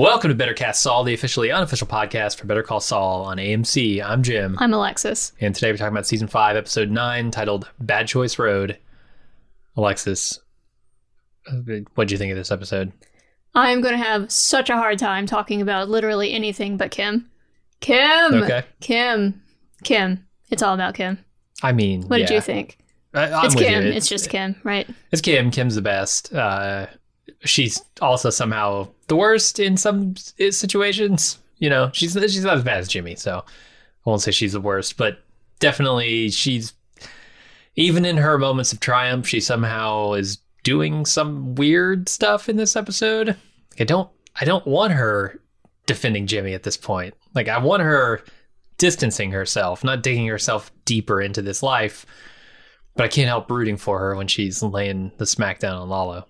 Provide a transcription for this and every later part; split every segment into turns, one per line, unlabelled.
Welcome to Better Cast Saul, the officially unofficial podcast for Better Call Saul on AMC. I'm Jim.
I'm Alexis.
And today we're talking about Season 5, Episode 9, titled Bad Choice Road. Alexis, what'd you think of this episode?
I'm going to have such a hard time talking about literally anything but Kim. Kim!
Okay.
Kim. It's all about Kim.
I mean,
What did you think?
I'm
It's
with
Kim.
you.
It's just Kim, right?
It's Kim. Kim's the best. She's also somehow the worst in some situations. You know, she's not as bad as Jimmy, so I won't say she's the worst, but definitely she's, even in her moments of triumph, she somehow is doing some weird stuff in this episode. I don't want her defending Jimmy at this point. Like, I want her distancing herself, not digging herself deeper into this life, but I can't help rooting for her when she's laying the smackdown on Lalo.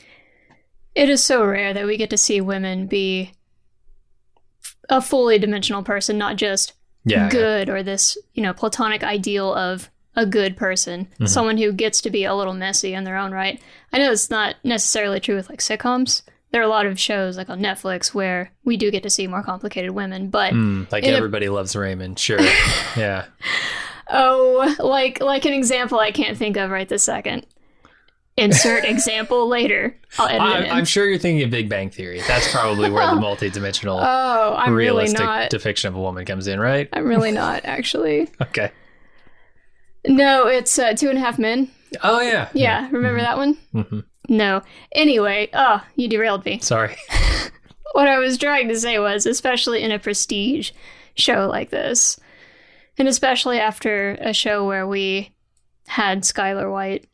It is so rare that we get to see women be a fully dimensional person, not just good or this, platonic ideal of a good person. Mm-hmm. Someone who gets to be a little messy in their own right. I know it's not necessarily true with like sitcoms. There are a lot of shows like on Netflix where we do get to see more complicated women, but
like Everybody Loves Raymond. Sure. Yeah.
Oh, like an example I can't think of right this second. Insert example later. I'll edit it in.
I'm sure you're thinking of Big Bang Theory. That's probably where the multi-dimensional realistic depiction of a woman comes in, right?
I'm really not, actually.
Okay.
No, it's 2.5 Men.
Oh, yeah.
Yeah, remember that one?
Mm-hmm.
No. Anyway, you derailed me.
Sorry.
What I was trying to say was, especially in a prestige show like this, and especially after a show where we had Skylar White,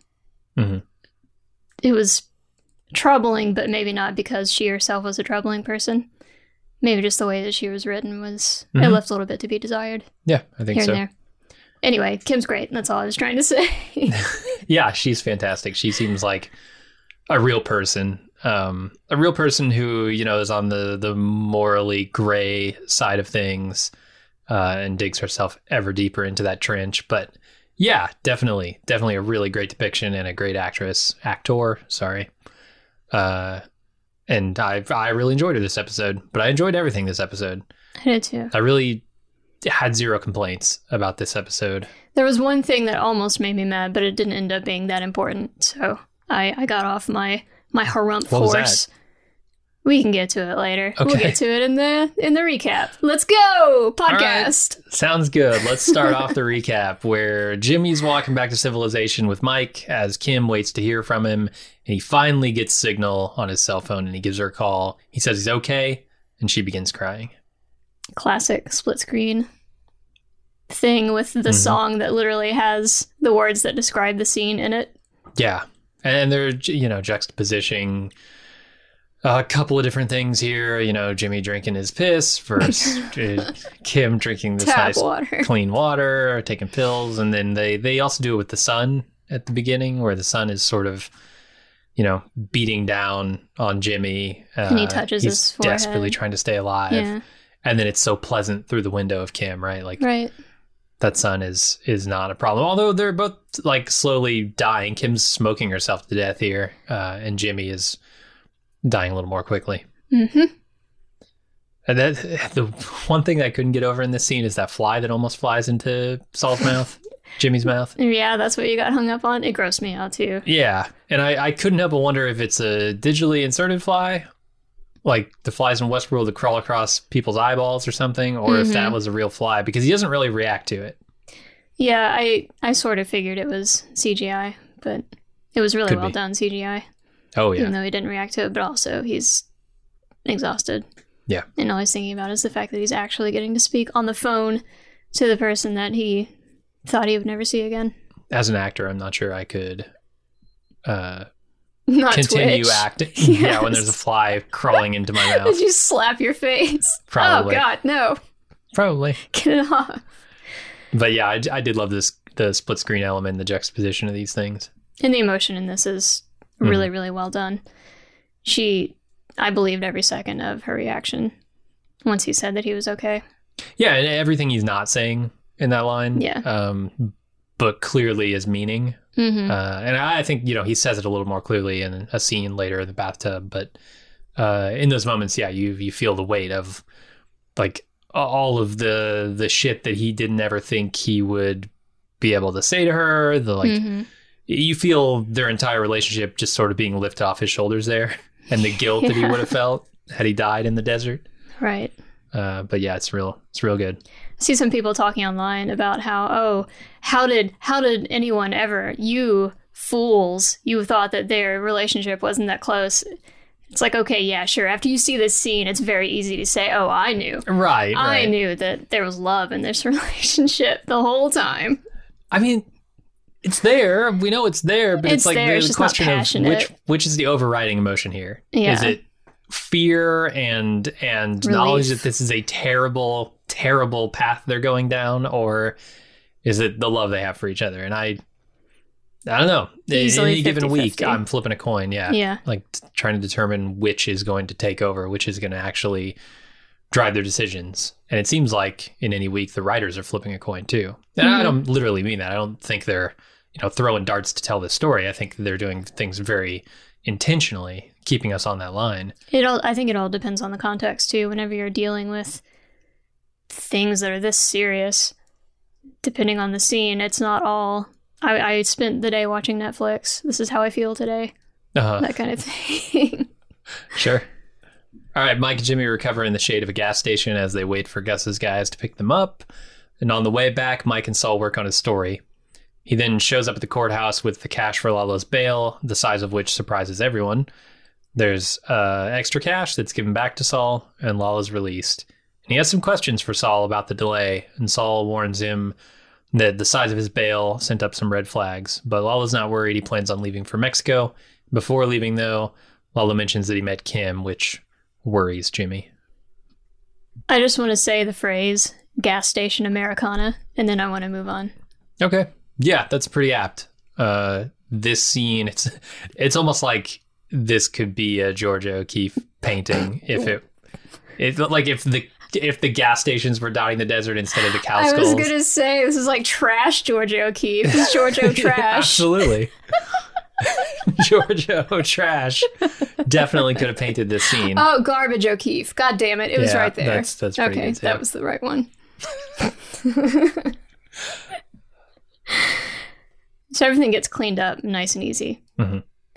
it was troubling, but maybe not because she herself was a troubling person. Maybe just the way that she was written was, it left a little bit to be desired.
Yeah, I think so.
Here and there. Anyway, Kim's great. That's all I was trying to say.
Yeah, she's fantastic. She seems like a real person. A real person who, is on the morally gray side of things and digs herself ever deeper into that trench. But yeah, definitely a really great depiction and a great actor, sorry. And I really enjoyed her this episode, but I enjoyed everything this episode.
I did too.
I really had zero complaints about this episode.
There was one thing that almost made me mad, but it didn't end up being that important. So I got off my harump
horse.
What was that? We can get to it later.
Okay.
We'll get to it in the recap. Let's go! Podcast!
Right. Sounds good. Let's start off the recap where Jimmy's walking back to civilization with Mike as Kim waits to hear from him, and he finally gets signal on his cell phone and he gives her a call. He says he's okay, and she begins crying.
Classic split screen thing with the song that literally has the words that describe the scene in it.
Yeah. And they're, juxtapositioning a couple of different things here. Jimmy drinking his piss versus Kim drinking this nice clean water, taking pills. And then they also do it with the sun at the beginning where the sun is sort of, beating down on Jimmy.
And he touches his forehead.
He's desperately trying to stay alive.
Yeah.
And then it's so pleasant through the window of Kim, right?
Right.
That sun is not a problem. Although they're both like slowly dying. Kim's smoking herself to death here, and Jimmy is dying a little more quickly. Mm-hmm. And the one thing I couldn't get over in this scene is that fly that almost flies into Saul's mouth, Jimmy's mouth.
Yeah, that's what you got hung up on. It grossed me out too.
Yeah, and I couldn't help but wonder if it's a digitally inserted fly, like the flies in Westworld that crawl across people's eyeballs or something, or if that was a real fly, because he doesn't really react to it.
Yeah, I sort of figured it was CGI, but it was really well done CGI.
Oh, yeah.
Even though he didn't react to it, but also he's exhausted.
Yeah.
And all he's thinking about is the fact that he's actually getting to speak on the phone to the person that he thought he would never see again.
As an actor, I'm not sure I could
not
continue
twitch.
acting.
Yes.
Yeah, when there's a fly crawling into my mouth.
Did you slap your face?
Probably.
Oh, God, no.
Probably.
Get it off.
But yeah, I did love the split screen element, the juxtaposition of these things.
And the emotion in this is really, really well done. I believed every second of her reaction once he said that he was okay.
Yeah, and everything he's not saying in that line.
Yeah.
But clearly is meaning. And I think, he says it a little more clearly in a scene later in the bathtub. But in those moments, yeah, you feel the weight of like all of the shit that he didn't ever think he would be able to say to her. The like, you feel their entire relationship just sort of being lifted off his shoulders there, and the guilt that he would have felt had he died in the desert.
Right.
But yeah, it's real good.
I see some people talking online about how did anyone ever, you fools, you thought that their relationship wasn't that close. It's like, okay, yeah, sure. After you see this scene, it's very easy to say, oh, I knew.
Right.
I knew that there was love in this relationship the whole time.
I mean, it's there. We know it's there, but it's like
there.
The question of which is the overriding emotion here.
Yeah.
Is it fear and knowledge that this is a terrible, terrible path they're going down, or is it the love they have for each other? And I don't know.
Easily
any
50-50.
given week, I'm flipping a coin. Yeah.
Yeah.
Like trying to determine which is going to take over, which is going to actually drive their decisions. And it seems like in any week, the writers are flipping a coin too. And I don't literally mean that. I don't think they're, throwing darts to tell this story. I think they're doing things very intentionally, keeping us on that line.
I think it all depends on the context too. Whenever you're dealing with things that are this serious, depending on the scene, it's not all... I spent the day watching Netflix. This is how I feel today. That kind of thing.
Sure. All right, Mike and Jimmy recover in the shade of a gas station as they wait for Gus's guys to pick them up. And on the way back, Mike and Saul work on his story. He then shows up at the courthouse with the cash for Lalo's bail, the size of which surprises everyone. There's extra cash that's given back to Saul, and Lalo's released. And he has some questions for Saul about the delay, and Saul warns him that the size of his bail sent up some red flags, but Lalo's not worried. He plans on leaving for Mexico. Before leaving, though, Lalo mentions that he met Kim, which worries Jimmy.
I just want to say the phrase, gas station Americana, and then I want to move on. Okay.
Yeah, that's pretty apt. This scene, it's almost like this could be a Georgia O'Keeffe painting if the gas stations were dotting the desert instead of the cow skulls.
I was going to say, this is like trash Georgia O'Keeffe. This is Georgia Trash.
Yeah, absolutely. Georgia Trash definitely could have painted this scene.
Oh, garbage O'Keeffe. God damn it. It was right there.
That's pretty
okay,
good too.
That was the right one. So everything gets cleaned up nice and easy. Mm-hmm.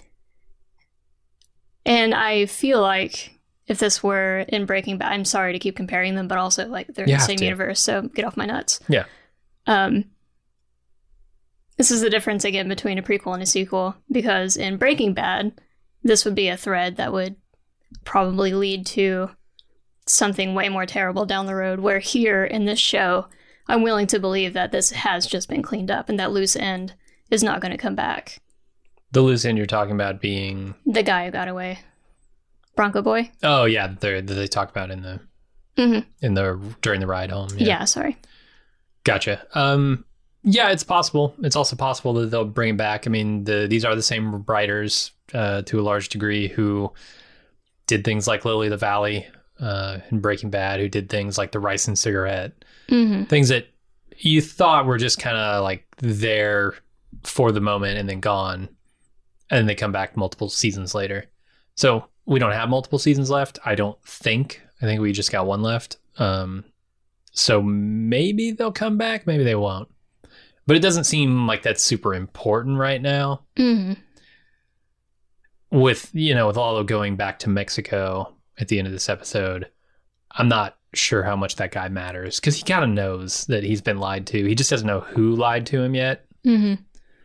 And I feel like if this were in Breaking Bad, I'm sorry to keep comparing them, but also like they're in the same universe, so get off my nuts.
Yeah.
This is the difference again between a prequel and a sequel, because in Breaking Bad, this would be a thread that would probably lead to something way more terrible down the road, where here in this show, I'm willing to believe that this has just been cleaned up and that loose end is not going to come back.
The loose end you're talking about being...
the guy who got away. Bronco Boy.
Oh, yeah. They talk about in the... during the ride home.
Yeah, sorry.
Gotcha. Yeah, it's possible. It's also possible that they'll bring it back. I mean, these are the same writers to a large degree who did things like Lily the Valley in Breaking Bad, who did things like The Rice and Cigarette. Mm-hmm. Things that you thought were just kind of like there for the moment and then gone. And then they come back multiple seasons later. So we don't have multiple seasons left, I don't think. I think we just got one left. So maybe they'll come back, maybe they won't. But it doesn't seem like that's super important right now. Mm-hmm. With Lalo going back to Mexico at the end of this episode, I'm not sure how much that guy matters, because he kind of knows that he's been lied to. He just doesn't know who lied to him yet. Mm-hmm.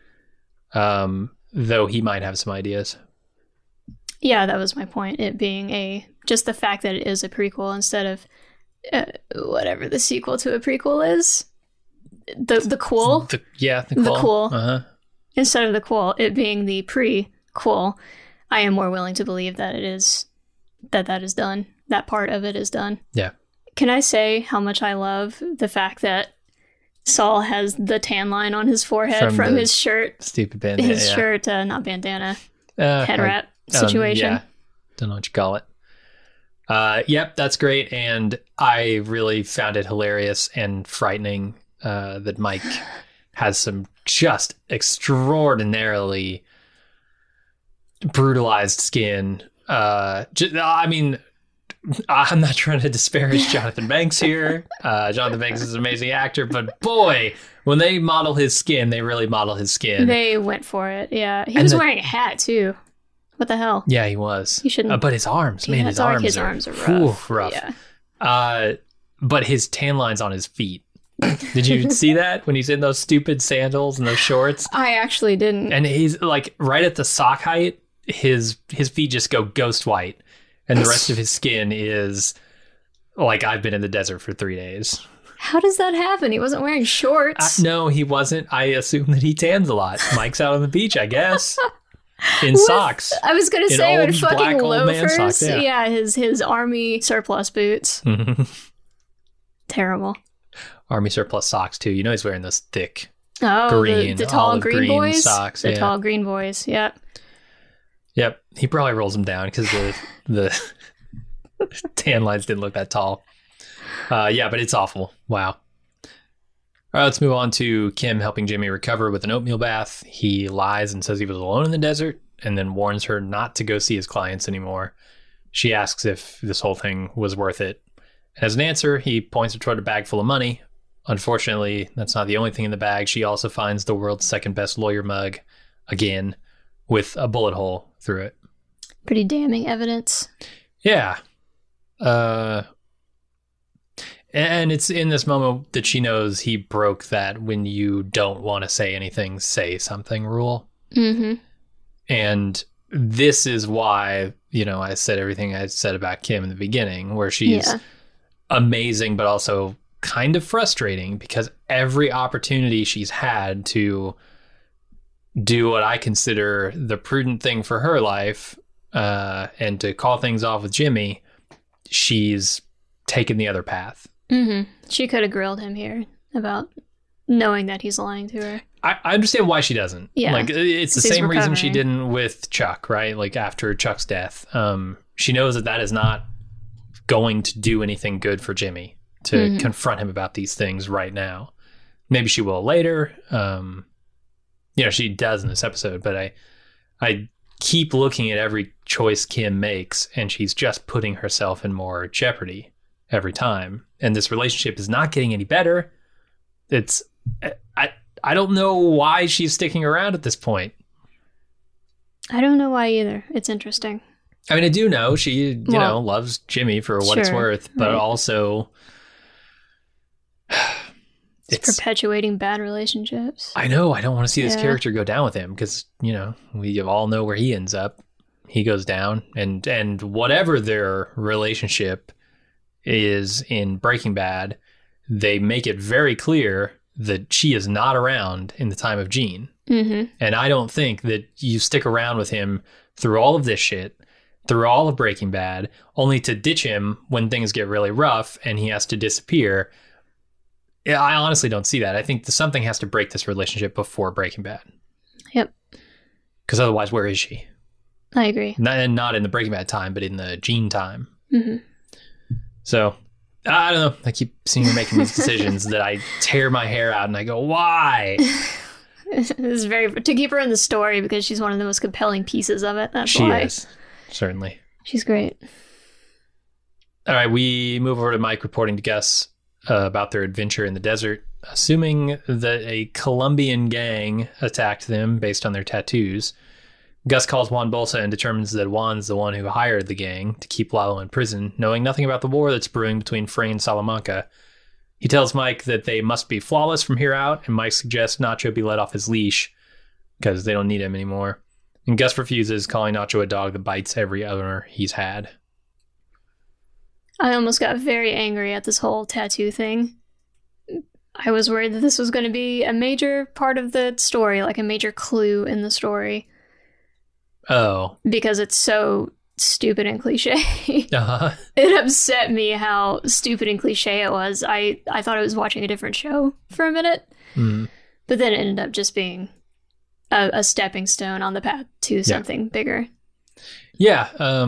Though he might have some ideas.
Yeah, that was my point. It being just the fact that it is a prequel instead of whatever the sequel to a prequel is. The quel?
The quel.
The quel. Uh-huh. Instead of the quel, it being the pre-quel, I am more willing to believe that it is, that is done. That part of it is done.
Yeah.
Can I say how much I love the fact that Saul has the tan line on his forehead from his shirt?
Stupid bandana.
His shirt, not bandana. Head wrap situation.
Yeah. Don't know what you call it. Yep, that's great. And I really found it hilarious and frightening that Mike has some just extraordinarily brutalized skin I mean, I'm not trying to disparage Jonathan Banks here. Jonathan Banks is an amazing actor, but boy, when they model his skin, they really model his skin.
They went for it, yeah. He was wearing a hat, too. What the hell?
Yeah, he was.
He shouldn't.
But his arms, man, his arms are rough. Rough.
Yeah.
But his tan lines on his feet. Did you see that when he's in those stupid sandals and those shorts?
I actually didn't.
And he's like right at the sock height, his feet just go ghost white. And the rest of his skin is like, I've been in the desert for 3 days.
How does that happen? He wasn't wearing shorts.
No, he wasn't. I assume that he tans a lot. Mike's out on the beach, I guess. In socks.
I was going to say, with fucking loafers.
Socks,
yeah, his army surplus boots. Terrible.
Army surplus socks, too. You know he's wearing those thick
green, the tall green boys
socks.
The tall green boys, yep.
Yep, he probably rolls them down because the tan lines didn't look that tall. Yeah, but it's awful. Wow. All right, let's move on to Kim helping Jimmy recover with an oatmeal bath. He lies and says he was alone in the desert and then warns her not to go see his clients anymore. She asks if this whole thing was worth it. And as an answer, he points her toward a bag full of money. Unfortunately, that's not the only thing in the bag. She also finds the world's second best lawyer mug, again, with a bullet hole through it.
Pretty damning evidence.
Yeah. And it's in this moment that she knows he broke that when you don't want to say anything, say something rule.
Mm-hmm.
And this is why, I said everything I said about Kim in the beginning, where she's amazing, but also kind of frustrating because every opportunity she's had to do what I consider the prudent thing for her life, and to call things off with Jimmy, she's taken the other path.
Mm-hmm. She could have grilled him here about knowing that he's lying to her.
I understand why she doesn't.
Yeah.
Like, it's the same reason she didn't with Chuck, right? Like, after Chuck's death. She knows that is not going to do anything good for Jimmy to confront him about these things right now. Maybe she will later. She does in this episode, but I keep looking at every choice Kim makes, and she's just putting herself in more jeopardy every time. And this relationship is not getting any better. I don't know why she's sticking around at this point.
I don't know why either. It's interesting.
I mean, I do know she, loves Jimmy for what it's worth, but also
it's perpetuating bad relationships.
I know. I don't want to see this character go down with him because, we all know where he ends up. He goes down, and whatever their relationship is in Breaking Bad, they make it very clear that she is not around in the time of Gene.
Mm-hmm.
And I don't think that you stick around with him through all of this shit, through all of Breaking Bad, only to ditch him when things get really rough and he has to disappear. I honestly don't see that. I think something has to break this relationship before Breaking Bad.
Yep.
Because otherwise, where is she?
I agree.
Not in the Breaking Bad time, but in the Gene time.
Mm-hmm.
So, I don't know. I keep seeing her making these decisions that I tear my hair out and I go, why?
This is to keep her in the story because she's one of the most compelling pieces of it. That's
why.
She
is. Certainly.
She's great.
All right, we move over to Mike reporting to Gus about their adventure in the desert, assuming that a Colombian gang attacked them based on their tattoos. Gus calls Juan Bolsa and determines that Juan's the one who hired the gang to keep Lalo in prison, knowing nothing about the war that's brewing between Frey and Salamanca. He tells Mike that they must be flawless from here out, and Mike suggests Nacho be let off his leash because they don't need him anymore. And Gus refuses, calling Nacho a dog that bites every owner he's had.
I almost got very angry at this whole tattoo thing. I was worried that this was going to be a major part of the story, like a major clue in the story.
Oh.
Because it's so stupid and cliche.
Uh-huh.
It upset me how stupid and cliche it was. I thought I was watching a different show for a minute.
Mm.
But then it ended up just being a stepping stone on the path to something bigger.
Yeah.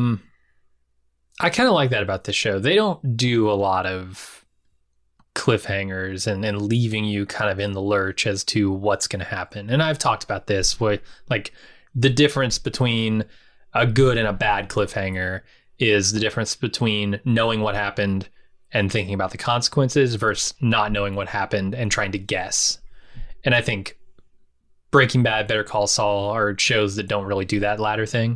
I kind of like that about this show. They don't do a lot of cliffhangers and leaving you kind of in the lurch as to what's going to happen. And I've talked about this, where like the difference between a good and a bad cliffhanger is the difference between knowing what happened and thinking about the consequences versus not knowing what happened and trying to guess. And I think Breaking Bad, Better Call Saul are shows that don't really do that latter thing.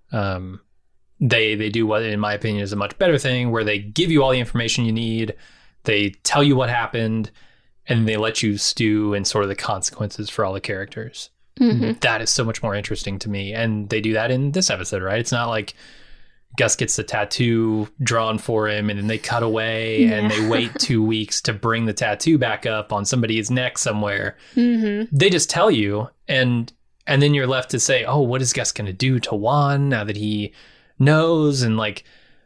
They do what, in my opinion, is a much better thing, where they give you all the information you need, they tell you what happened, and they let you stew in sort of the consequences for all the characters. Mm-hmm. That is so much more interesting to me. And they do that in this episode, right? It's not like Gus gets the tattoo drawn for him and then they cut away and they wait 2 weeks to bring the tattoo back up on somebody's neck somewhere. Mm-hmm. They just tell you, and then you're left to say, oh, what is Gus going to do to Juan now that he knows? And like,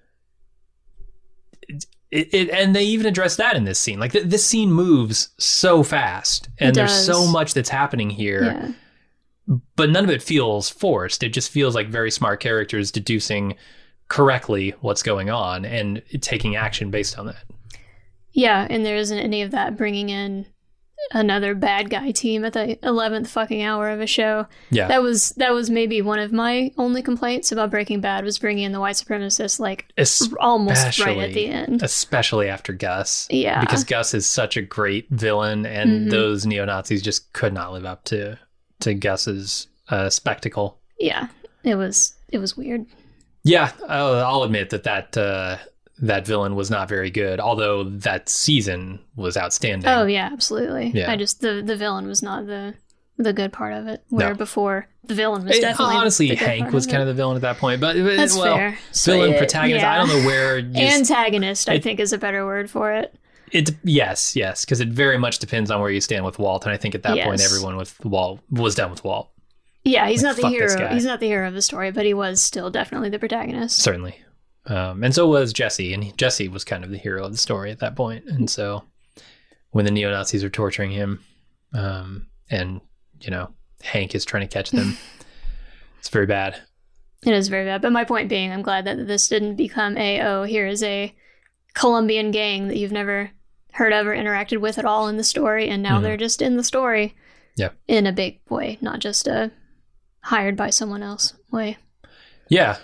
and they even address that in this scene. Like this scene moves so fast and there's so much that's happening here, but none of it feels forced. It just feels like very smart characters deducing correctly what's going on and taking action based on that.
Yeah, and there isn't any of that bringing in another bad guy team at the 11th fucking hour of a show. Yeah. That was maybe one of my only complaints about Breaking Bad, was bringing in the white supremacists almost right at the end.
Especially after Gus.
Yeah.
Because Gus is such a great villain, and those neo-Nazis just could not live up to Gus's spectacle.
Yeah. It was weird.
Yeah, I'll admit that villain was not very good, although that season was outstanding.
Oh, yeah, absolutely. Yeah. The villain was not the good part of it, where before the villain was definitely
honestly, Hank was kind of the villain at that point. But
that's fair.
Villain, protagonist, I don't know where...
Antagonist, I think, is a better word for it.
Yes, because it very much depends on where you stand with Walt, and I think at that point everyone with Walt was done with Walt.
Yeah, he's not the hero. He's not the hero of the story, but he was still definitely the protagonist.
Certainly. And so was Jesse, and Jesse was kind of the hero of the story at that point. And so when the neo-Nazis are torturing him, and, Hank is trying to catch them, it's very bad.
It is very bad. But my point being, I'm glad that this didn't become here is a Colombian gang that you've never heard of or interacted with at all in the story, and now they're just in the story in a big way, not just a hired by someone else way. Yeah.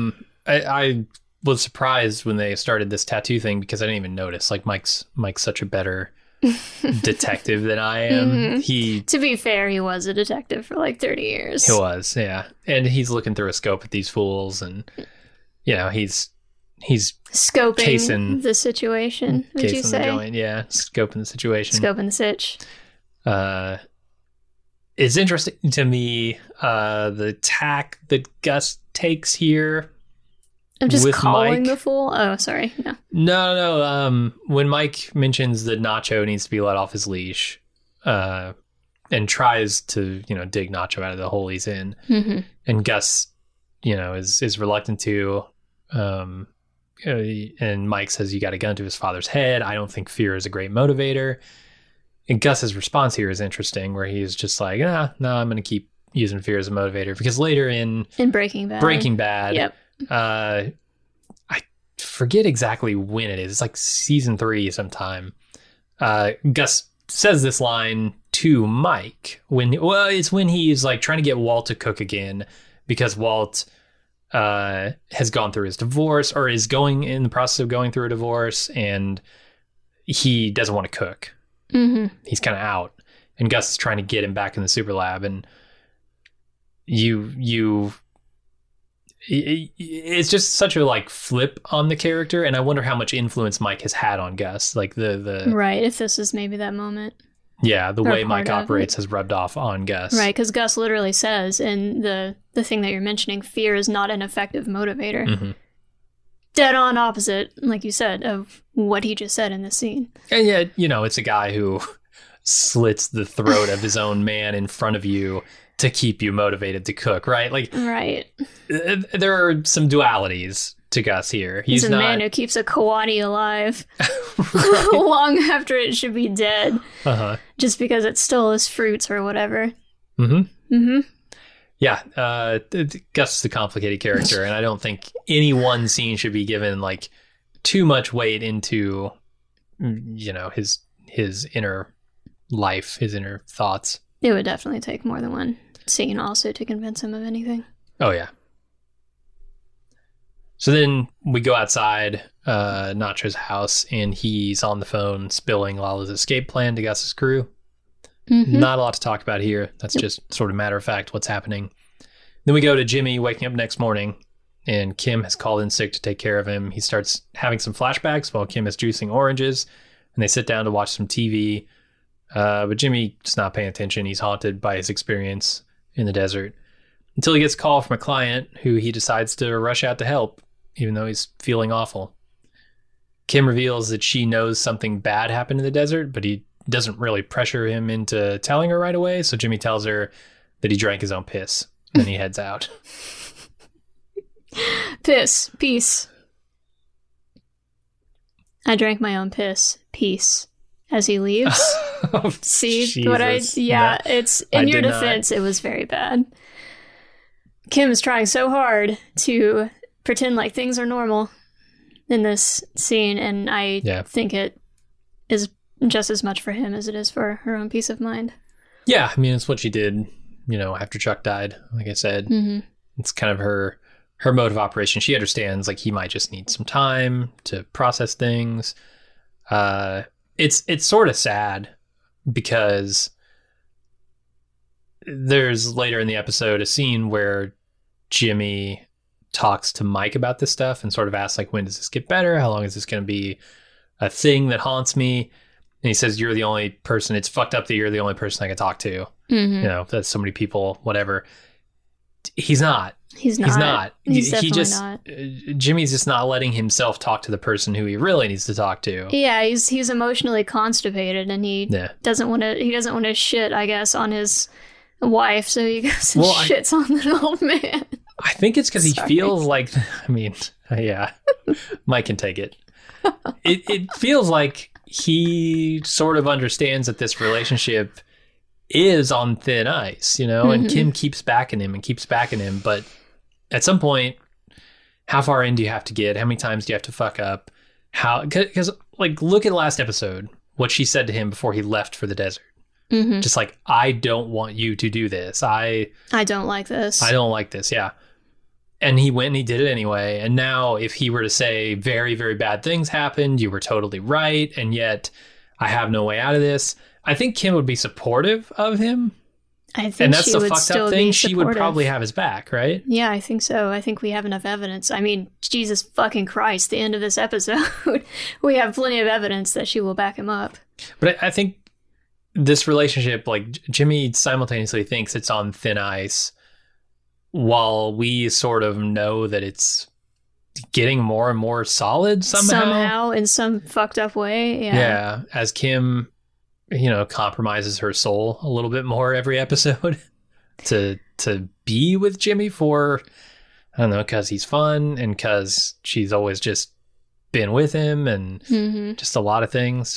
I was surprised when they started this tattoo thing, because I didn't even notice. Like, Mike's such a better detective than I am.
To be fair, he was a detective for like 30 years.
He was, yeah. And he's looking through a scope at these fools, and he's
scoping
chasing
the situation. Would you say?
Scoping the situation.
Scoping the sitch.
It's interesting to me the tack that Gus takes here.
I'm just calling Mike the fool. Oh, sorry.
No. When Mike mentions that Nacho needs to be let off his leash, and tries to, dig Nacho out of the hole he's in, and Gus, is reluctant to, and Mike says, you got a gun to his father's head. I don't think fear is a great motivator. And Gus's response here is interesting, where he's just like, no, I'm going to keep using fear as a motivator, because later in
Breaking Bad,
yep. I forget exactly when it is. It's like season 3 sometime. Gus says this line to Mike it's when he's like trying to get Walt to cook again, because Walt has gone through his divorce, or is going in the process of going through a divorce, and he doesn't want to cook. He's kind of out, and Gus is trying to get him back in the super lab, and it's just such a like flip on the character, and I wonder how much influence Mike has had on Gus. Like the
right, if this is maybe that moment.
Yeah, the way Mike operates has rubbed off on Gus.
Right, because Gus literally says in the thing that you're mentioning, fear is not an effective motivator. Dead on opposite, like you said, of what he just said in this scene.
And yet, it's a guy who slits the throat of his own man in front of you to keep you motivated to cook, right? Like,
right.
There are some dualities to Gus here.
He's a man who keeps a coati alive long after it should be dead, just because it stole his fruits or whatever.
Yeah, Gus is a complicated character, and I don't think any one scene should be given like too much weight into, his inner life, his inner thoughts.
It would definitely take more than one scene also to convince him of anything.
Oh, yeah. So then we go outside Nacho's house, and he's on the phone spilling Lala's escape plan to Gus's crew. Mm-hmm. Not a lot to talk about here. That's just sort of matter of fact what's happening. Then we go to Jimmy waking up next morning, and Kim has called in sick to take care of him. He starts having some flashbacks while Kim is juicing oranges, and they sit down to watch some TV. But Jimmy is not paying attention. He's haunted by his experience in the desert until he gets a call from a client who he decides to rush out to help, even though he's feeling awful. Kim reveals that she knows something bad happened in the desert, but he doesn't really pressure him into telling her right away. So Jimmy tells her that he drank his own piss, and then he heads out.
Piss. Peace. I drank my own piss. Peace. As he leaves. See Jesus. What it's in your defense, it was very bad. Kim is trying so hard to pretend like things are normal in this scene, and I think it is just as much for him as it is for her own peace of mind.
Yeah, I mean, it's what she did, after Chuck died. Like I said, It's kind of her mode of operation. She understands, like, he might just need some time to process things. It's sort of sad because there's later in the episode a scene where Jimmy talks to Mike about this stuff and sort of asks, like, when does this get better? How long is this going to be a thing that haunts me? And he says, you're the only person, it's fucked up that you're the only person I can talk to. Mm-hmm. That's so many people, whatever. He's not.
He's not. He's definitely not.
Jimmy's just not letting himself talk to the person who he really needs to talk to.
Yeah, he's emotionally constipated, and he doesn't want to shit, I guess, on his wife, so he goes and shits on the old man.
I think it's because he feels like, Mike can take it. It feels like he sort of understands that this relationship is on thin ice, and Kim keeps backing him, but at some point, how far in do you have to get? How many times do you have to fuck up? Because, like, look at last episode, what she said to him before he left for the desert. Mm-hmm. Just like, I don't want you to do this. I
don't like this.
I don't like this, yeah. And he went and he did it anyway. And now if he were to say very, very bad things happened, you were totally right, and yet I have no way out of this, I think Kim would be supportive of him.
I think that's
the fucked up thing. She would probably have his back, right?
Yeah, I think so. I think we have enough evidence. I mean, Jesus fucking Christ, the end of this episode, we have plenty of evidence that she will back him up.
But I think this relationship, like, Jimmy simultaneously thinks it's on thin ice, while we sort of know that it's getting more and more solid somehow.
Somehow, in some fucked up way, yeah.
Yeah, as Kim, compromises her soul a little bit more every episode to be with Jimmy for, I don't know, because he's fun and because she's always just been with him and just a lot of things.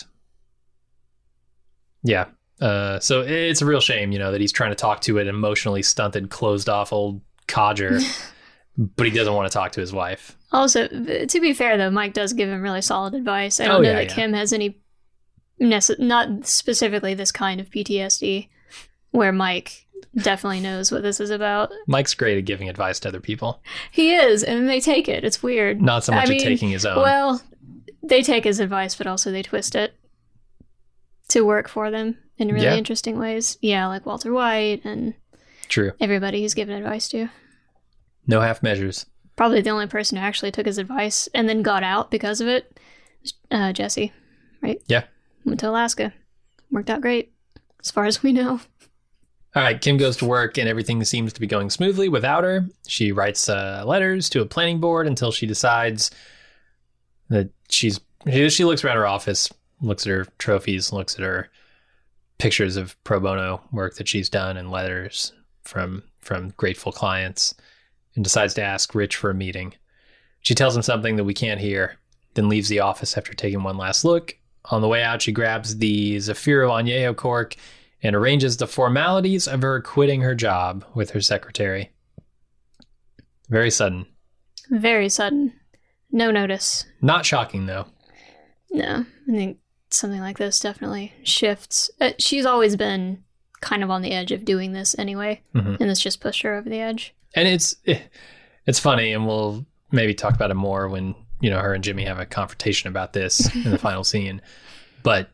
Yeah. So it's a real shame, that he's trying to talk to an emotionally stunted, closed off old codger, but he doesn't want to talk to his wife.
Also, to be fair, though, Mike does give him really solid advice. I don't know that Kim has any, not specifically this kind of PTSD, where Mike definitely knows what this is about.
Mike's great at giving advice to other people.
He is, and they take it. It's weird.
Not so much at taking his own.
Well, they take his advice, but also they twist it to work for them in really interesting ways. Yeah, like Walter White and everybody he's given advice to.
No half measures.
Probably the only person who actually took his advice and then got out because of it was Jesse, right?
Yeah.
Went to Alaska. Worked out great, as far as we know.
All right, Kim goes to work and everything seems to be going smoothly without her. She writes letters to a planning board until she decides that she looks around her office, looks at her trophies, looks at her pictures of pro bono work that she's done and letters from grateful clients, and decides to ask Rich for a meeting. She tells him something that we can't hear, then leaves the office after taking one last look. On the way out, she grabs the Zafiro Añejo cork and arranges the formalities of her quitting her job with her secretary. Very sudden.
Very sudden. No notice.
Not shocking, though.
No, I think something like this definitely shifts. She's always been kind of on the edge of doing this anyway, and this just pushed her over the edge.
And it's funny, and we'll maybe talk about it more when, her and Jimmy have a confrontation about this in the final scene. But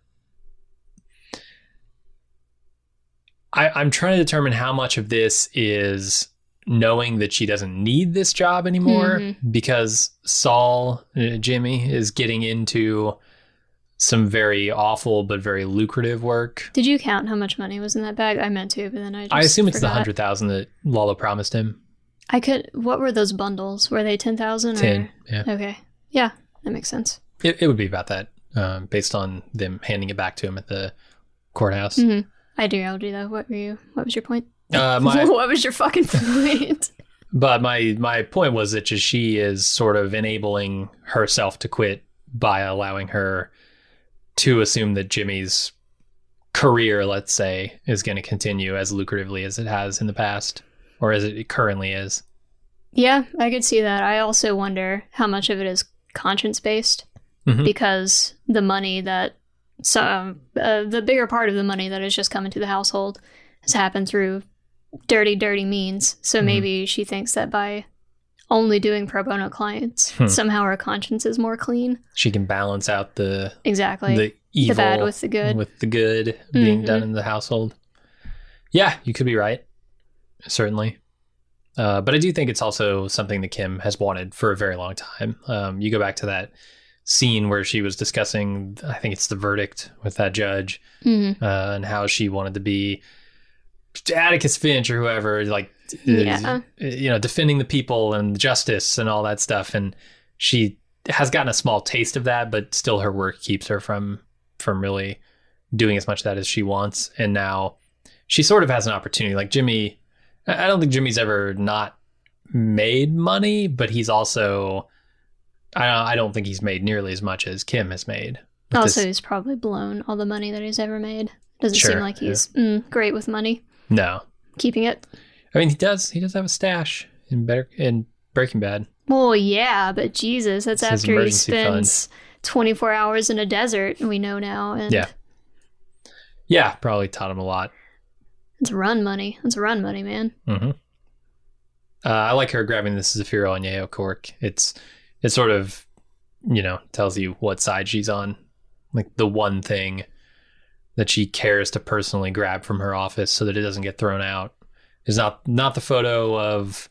I'm trying to determine how much of this is knowing that she doesn't need this job anymore because Saul, Jimmy, is getting into some very awful but very lucrative work.
Did you count how much money was in that bag? I meant to, but then I
assume it's
forgot.
the $100,000 that Lalo promised him.
What were those bundles? Were they 10,000?
10, yeah.
Okay. Yeah, that makes sense.
It would be about that, based on them handing it back to him at the courthouse.
Mm-hmm. I derailed you, though. What was your point?
What
was your fucking point?
But my point was that she is sort of enabling herself to quit by allowing her to assume that Jimmy's career, let's say, is going to continue as lucratively as it has in the past, or as it currently is.
Yeah, I could see that. I also wonder how much of it is conscience-based, because the money that the bigger part of the money that has just come into the household has happened through dirty means. So maybe she thinks that by only doing pro bono clients, somehow her conscience is more clean.
She can balance out the evil,
the bad with the good,
being done in the household. Yeah, you could be right. Certainly. But I do think it's also something that Kim has wanted for a very long time. You go back to that scene where she was discussing, I think it's the verdict with that judge, and how she wanted to be Atticus Finch or whoever, defending the people and justice and all that stuff. And she has gotten a small taste of that, but still her work keeps her from really doing as much of that as she wants. And now she sort of has an opportunity. Like Jimmy, I don't think Jimmy's ever not made money, but he's also, I don't think he's made nearly as much as Kim has made.
Also, he's probably blown all the money that he's ever made. Doesn't seem like he's great with money.
No.
Keeping it.
I mean, he does have a stash in Breaking Bad.
Well, yeah, but Jesus, that's after he spends 24 hours in a desert, we know now. And
yeah, probably taught him a lot.
It's run money. It's run money, man.
Mm-hmm. I like her grabbing the Zafiro Añejo cork. It sort of, tells you what side she's on. Like the one thing that she cares to personally grab from her office so that it doesn't get thrown out is not the photo of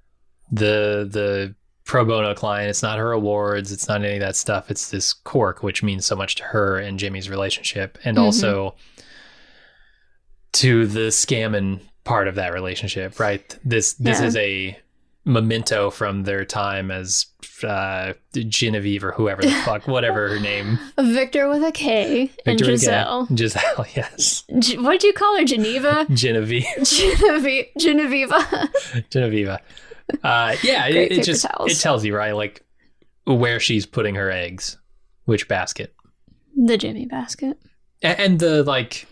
the pro bono client. It's not her awards. It's not any of that stuff. It's this cork, which means so much to her and Jimmy's relationship, and also to the scamming part of that relationship, right? This is a memento from their time as Genevieve or whoever the fuck, whatever her name.
Victor with a K. Victor and Giselle.
Giselle, yes.
What did you call her? Geneva?
Genevieve.
Geneveva.
Yeah, it tells you, right? Like where she's putting her eggs, which basket.
The Jimmy basket.
And the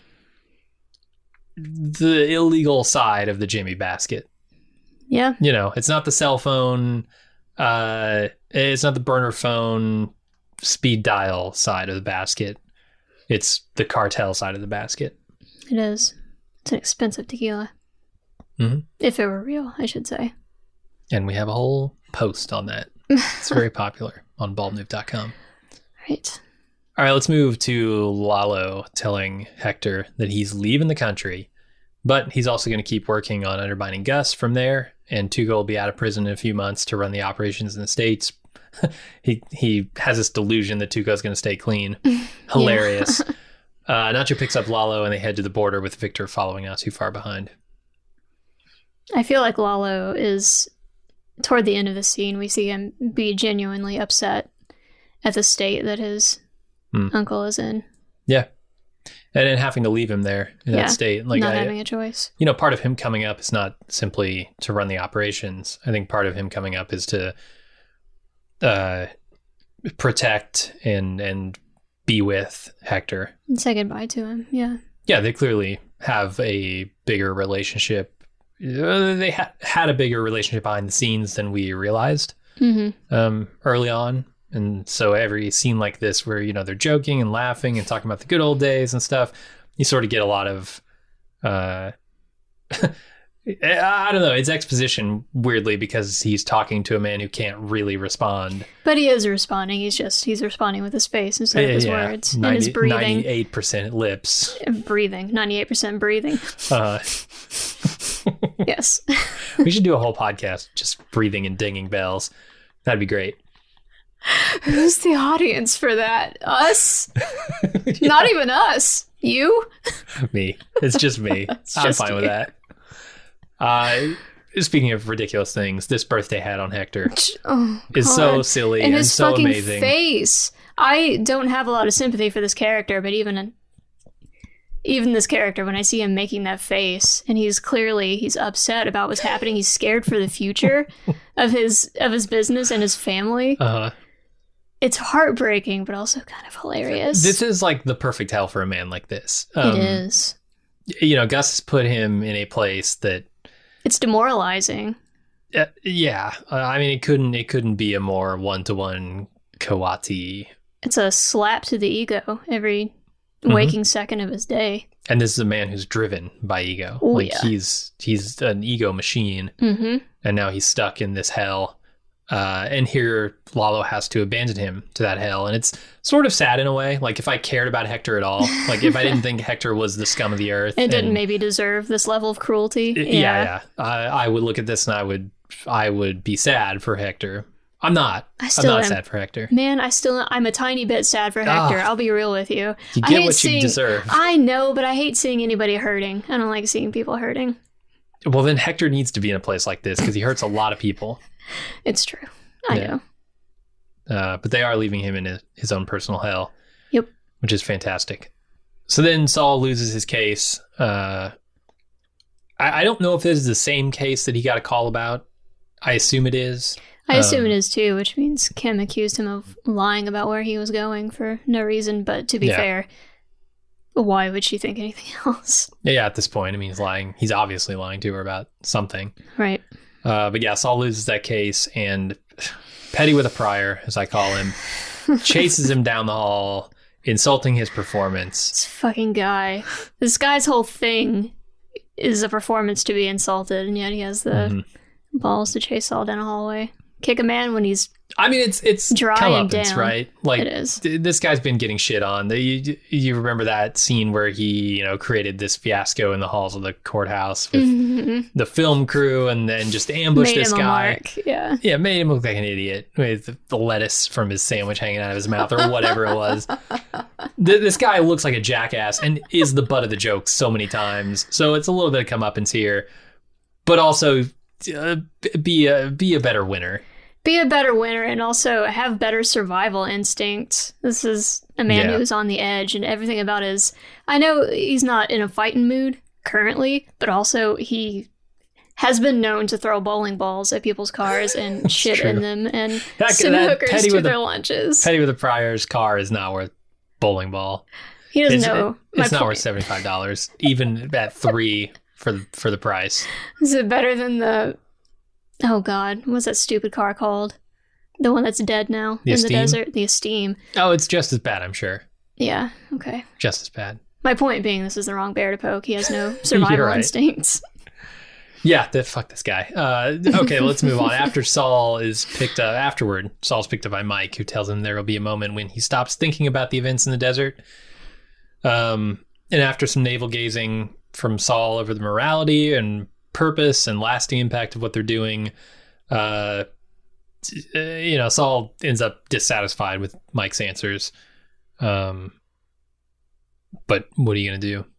illegal side of the Jimmy basket.
Yeah.
It's not the cell phone, it's not the burner phone speed dial side of the basket. It's the cartel side of the basket.
It is. It's an expensive tequila.
Mm-hmm.
If it were real, I should say.
And we have a whole post on that. It's very popular on baldmove.com.
Right.
All right, let's move to Lalo telling Hector that he's leaving the country, but he's also going to keep working on undermining Gus from there, and Tuco will be out of prison in a few months to run the operations in the States. He has this delusion that Tuco's going to stay clean. Hilarious. Nacho picks up Lalo, and they head to the border with Victor following not too far behind.
I feel like Lalo is, toward the end of the scene, we see him be genuinely upset at the state that his uncle is in. Yeah.
And then having to leave him there in that state. Like
not having a choice.
Part of him coming up is not simply to run the operations. I think part of him coming up is to protect and be with Hector.
And say goodbye to him, yeah.
Yeah, they clearly have a bigger relationship. They had a bigger relationship behind the scenes than we realized early on. And so every scene like this where, they're joking and laughing and talking about the good old days and stuff, you sort of get a lot of I don't know. It's exposition, weirdly, because he's talking to a man who can't really respond.
But he is responding. He's responding with his face instead of his words.
90,
and his breathing.
98% lips.
Breathing. 98% breathing. Yes.
We should do a whole podcast just breathing and dinging bells. That'd be great.
Who's the audience for that? Us? Not even us. You?
Me. It's just me. I'm fine with that. Speaking of ridiculous things, this birthday hat on Hector is so silly and
his
so
fucking
amazing.
Face. I don't have a lot of sympathy for this character, but even this character, when I see him making that face, and he's upset about what's happening, he's scared for the future of his business and his family. It's heartbreaking, but also kind of hilarious.
This is like the perfect hell for a man like this.
It is.
Gus has put him in a place that
it's demoralizing.
Yeah, I mean, it couldn't be a more one-to-one Kawati.
It's a slap to the ego every waking second of his day.
And this is a man who's driven by ego.
Oh,
like he's an ego machine, and now he's stuck in this hell. And here Lalo has to abandon him to that hell, and it's sort of sad in a way. Like if I cared about Hector at all, like if I didn't think Hector was the scum of the earth,
and didn't maybe deserve this level of cruelty.
Yeah. I would look at this and I would be sad for Hector. I'm not sad for Hector.
Man, I'm a tiny bit sad for Hector. I'll be real with you.
You get what you deserve.
I know, but I hate seeing anybody hurting. I don't like seeing people hurting.
Well, then Hector needs to be in a place like this because he hurts a lot of people.
It's true. I know.
But they are leaving him in his own personal hell.
Yep.
Which is fantastic. So then Saul loses his case. I don't know if this is the same case that he got a call about. I assume it is.
I assume it is too, which means Kim accused him of lying about where he was going for no reason. But to be fair, why would she think anything else?
Yeah, at this point, I mean, he's lying. He's obviously lying to her about something.
Right.
But yeah, Saul loses that case, and Petty with a Prior, as I call him, chases him down the hall, insulting his performance.
This fucking guy. This guy's whole thing is a performance to be insulted, and yet he has the balls to chase Saul down a hallway. Kick a man when he's
it's
dry and down,
right? Like,
it is.
This guy's been getting shit on. You remember that scene where he, created this fiasco in the halls of the courthouse with the film crew, and then just ambushed this guy. Yeah, made him look like an idiot with the lettuce from his sandwich hanging out of his mouth or whatever it was. This guy looks like a jackass and is the butt of the joke so many times. So it's a little bit of comeuppance here, but also be a better winner.
Be a better winner and also have better survival instincts. This is a man who's on the edge, and everything about I know he's not in a fighting mood currently, but also he has been known to throw bowling balls at people's cars and shit in them and send hookers to their lunches.
Petty with a Prior's car is not worth bowling ball.
He doesn't know.
It's not worth $75, even at $3 for the price.
Is it better than the... Oh, God. What's that stupid car called? The one that's dead now in the desert? The Esteem.
Oh, it's just as bad, I'm sure.
Yeah, okay.
Just as bad.
My point being, this is the wrong bear to poke. He has no survival instincts.
Yeah, fuck this guy. Okay, let's move on. Saul's picked up by Mike, who tells him there will be a moment when he stops thinking about the events in the desert. And after some navel-gazing from Saul over the morality and purpose and lasting impact of what they're doing, Saul ends up dissatisfied with Mike's answers. But what are you going to do?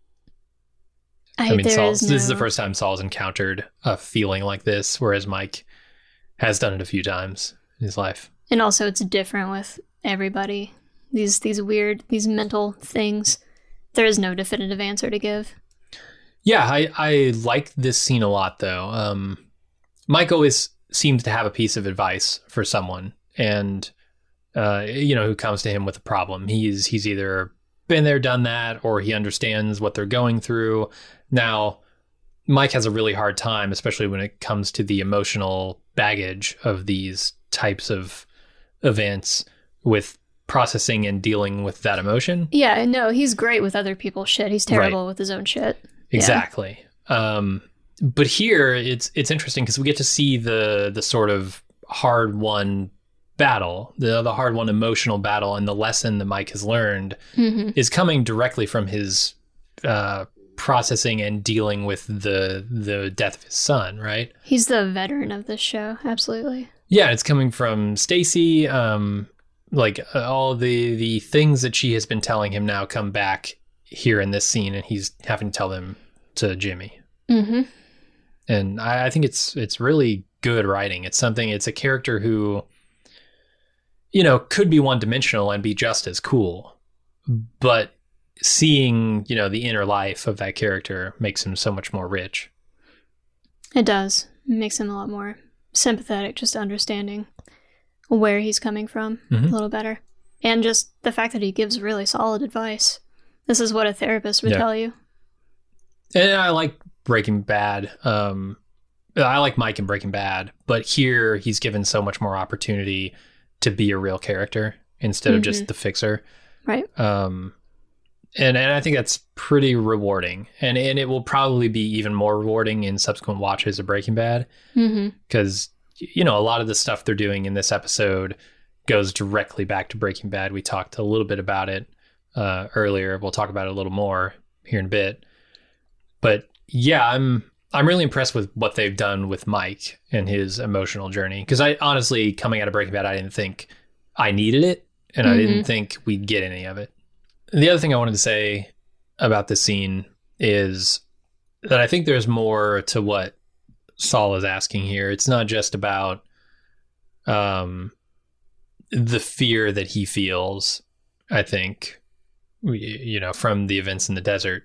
This is the first time Saul's encountered a feeling like this, whereas Mike has done it a few times in his life.
And also it's different with everybody. These mental things. There is no definitive answer to give.
Yeah, I like this scene a lot, though. Mike always seems to have a piece of advice for someone, and who comes to him with a problem. He's either been there, done that, or he understands what they're going through. Now, Mike has a really hard time, especially when it comes to the emotional baggage of these types of events, with processing and dealing with that emotion.
Yeah, no, he's great with other people's shit. He's terrible with his own shit.
Exactly. But here it's interesting because we get to see the sort of hard-won battle, the hard-won emotional battle, and the lesson that Mike has learned is coming directly from his processing and dealing with the death of his son, right?
He's the veteran of this show, absolutely.
Yeah, it's coming from Stacy. All the things that she has been telling him now come back here in this scene, and he's having to tell them to Jimmy. Mm-hmm. And I think it's really good writing. It's a character who, could be one-dimensional and be just as cool, but seeing, the inner life of that character makes him so much more rich.
It does. It makes him a lot more sympathetic, just understanding where he's coming from a little better. And just the fact that he gives really solid advice. This is what a therapist would tell you.
And I like Breaking Bad. I like Mike in Breaking Bad, but here he's given so much more opportunity to be a real character instead of just the fixer.
Right.
And I think that's pretty rewarding. And it will probably be even more rewarding in subsequent watches of Breaking Bad. Because, a lot of the stuff they're doing in this episode goes directly back to Breaking Bad. We talked a little bit about it earlier. We'll talk about it a little more here in a bit. But yeah, I'm really impressed with what they've done with Mike and his emotional journey. Because I honestly, coming out of Breaking Bad, I didn't think I needed it. And I didn't think we'd get any of it. The other thing I wanted to say about this scene is that I think there's more to what Saul is asking here. It's not just about the fear that he feels, I think, from the events in the desert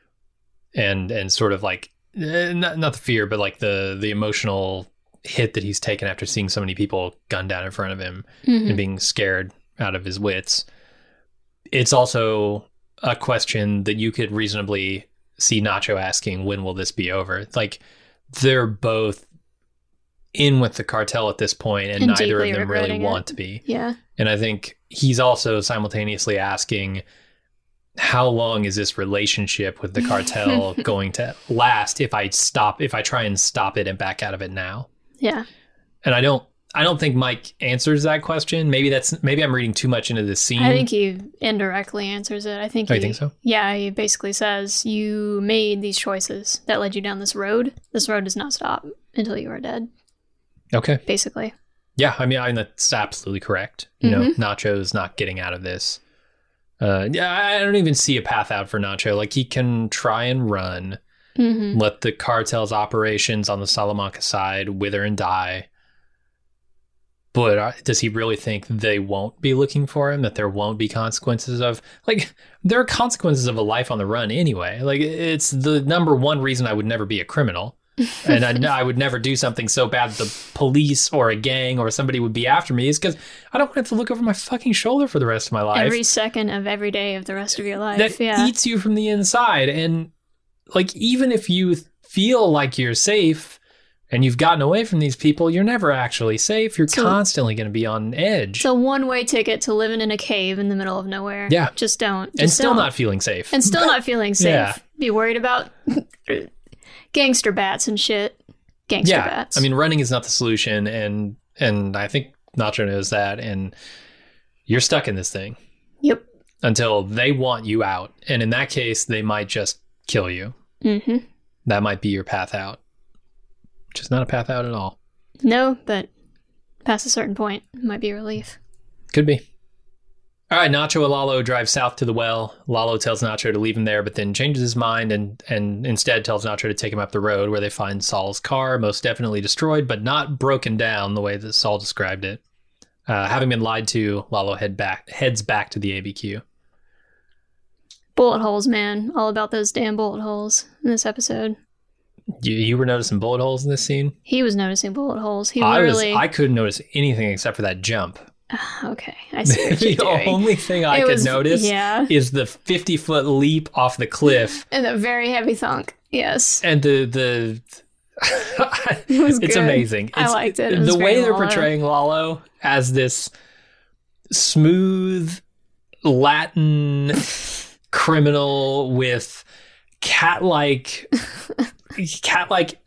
and sort of like, not the fear, but like the emotional hit that he's taken after seeing so many people gunned down in front of him and being scared out of his wits. It's also a question that you could reasonably see Nacho asking, when will this be over? Like, they're both in with the cartel at this point, and neither of them really want to be.
Yeah. And
I think he's also simultaneously asking, how long is this relationship with the cartel going to last if I try and stop it and back out of it now?
Yeah.
And I don't think Mike answers that question. Maybe I'm reading too much into this scene.
I think he indirectly answers it. I think
you think so?
Yeah, he basically says, you made these choices that led you down this road. This road does not stop until you are dead.
Okay.
Basically.
Yeah, I mean that's absolutely correct. Nacho's not getting out of this. I don't even see a path out for Nacho. Like, he can try and run, let the cartel's operations on the Salamanca side wither and die. But does he really think they won't be looking for him? That there won't be consequences of, like, there are consequences of a life on the run anyway. Like, it's the number one reason I would never be a criminal. And I would never do something so bad that the police or a gang or somebody would be after me, is because I don't want to look over my fucking shoulder for the rest of my life.
Every second of every day of the rest of your life.
That eats you from the inside. And, like, even if you feel like you're safe and you've gotten away from these people, you're never actually safe. You're constantly going to be on edge.
It's a one-way ticket to living in a cave in the middle of nowhere.
Yeah.
Just don't.
And still not feeling safe.
And still not feeling safe.
Yeah.
Be worried about gangster bats and shit. Gangster bats.
I mean, running is not the solution. And I think Nacho knows that. And you're stuck in this thing.
Yep.
Until they want you out. And in that case, they might just kill you.
Mm-hmm.
That might be your path out. Which is not a path out at all.
No, but past a certain point, it might be a relief.
Could be. All right, Nacho and Lalo drive south to the well. Lalo tells Nacho to leave him there, but then changes his mind and instead tells Nacho to take him up the road, where they find Saul's car, most definitely destroyed, but not broken down the way that Saul described it. Having been lied to, Lalo heads back to the ABQ.
Bullet holes, man. All about those damn bullet holes in this episode.
You were noticing bullet holes in this scene?
He was noticing bullet holes.
I couldn't notice anything except for that jump.
Okay, I see what you're doing.
The only thing I could notice is the 50-foot leap off the cliff.
And the very heavy thunk, yes.
And the it's amazing.
I liked it.
The way they're portraying Lalo as this smooth Latin criminal with cat-like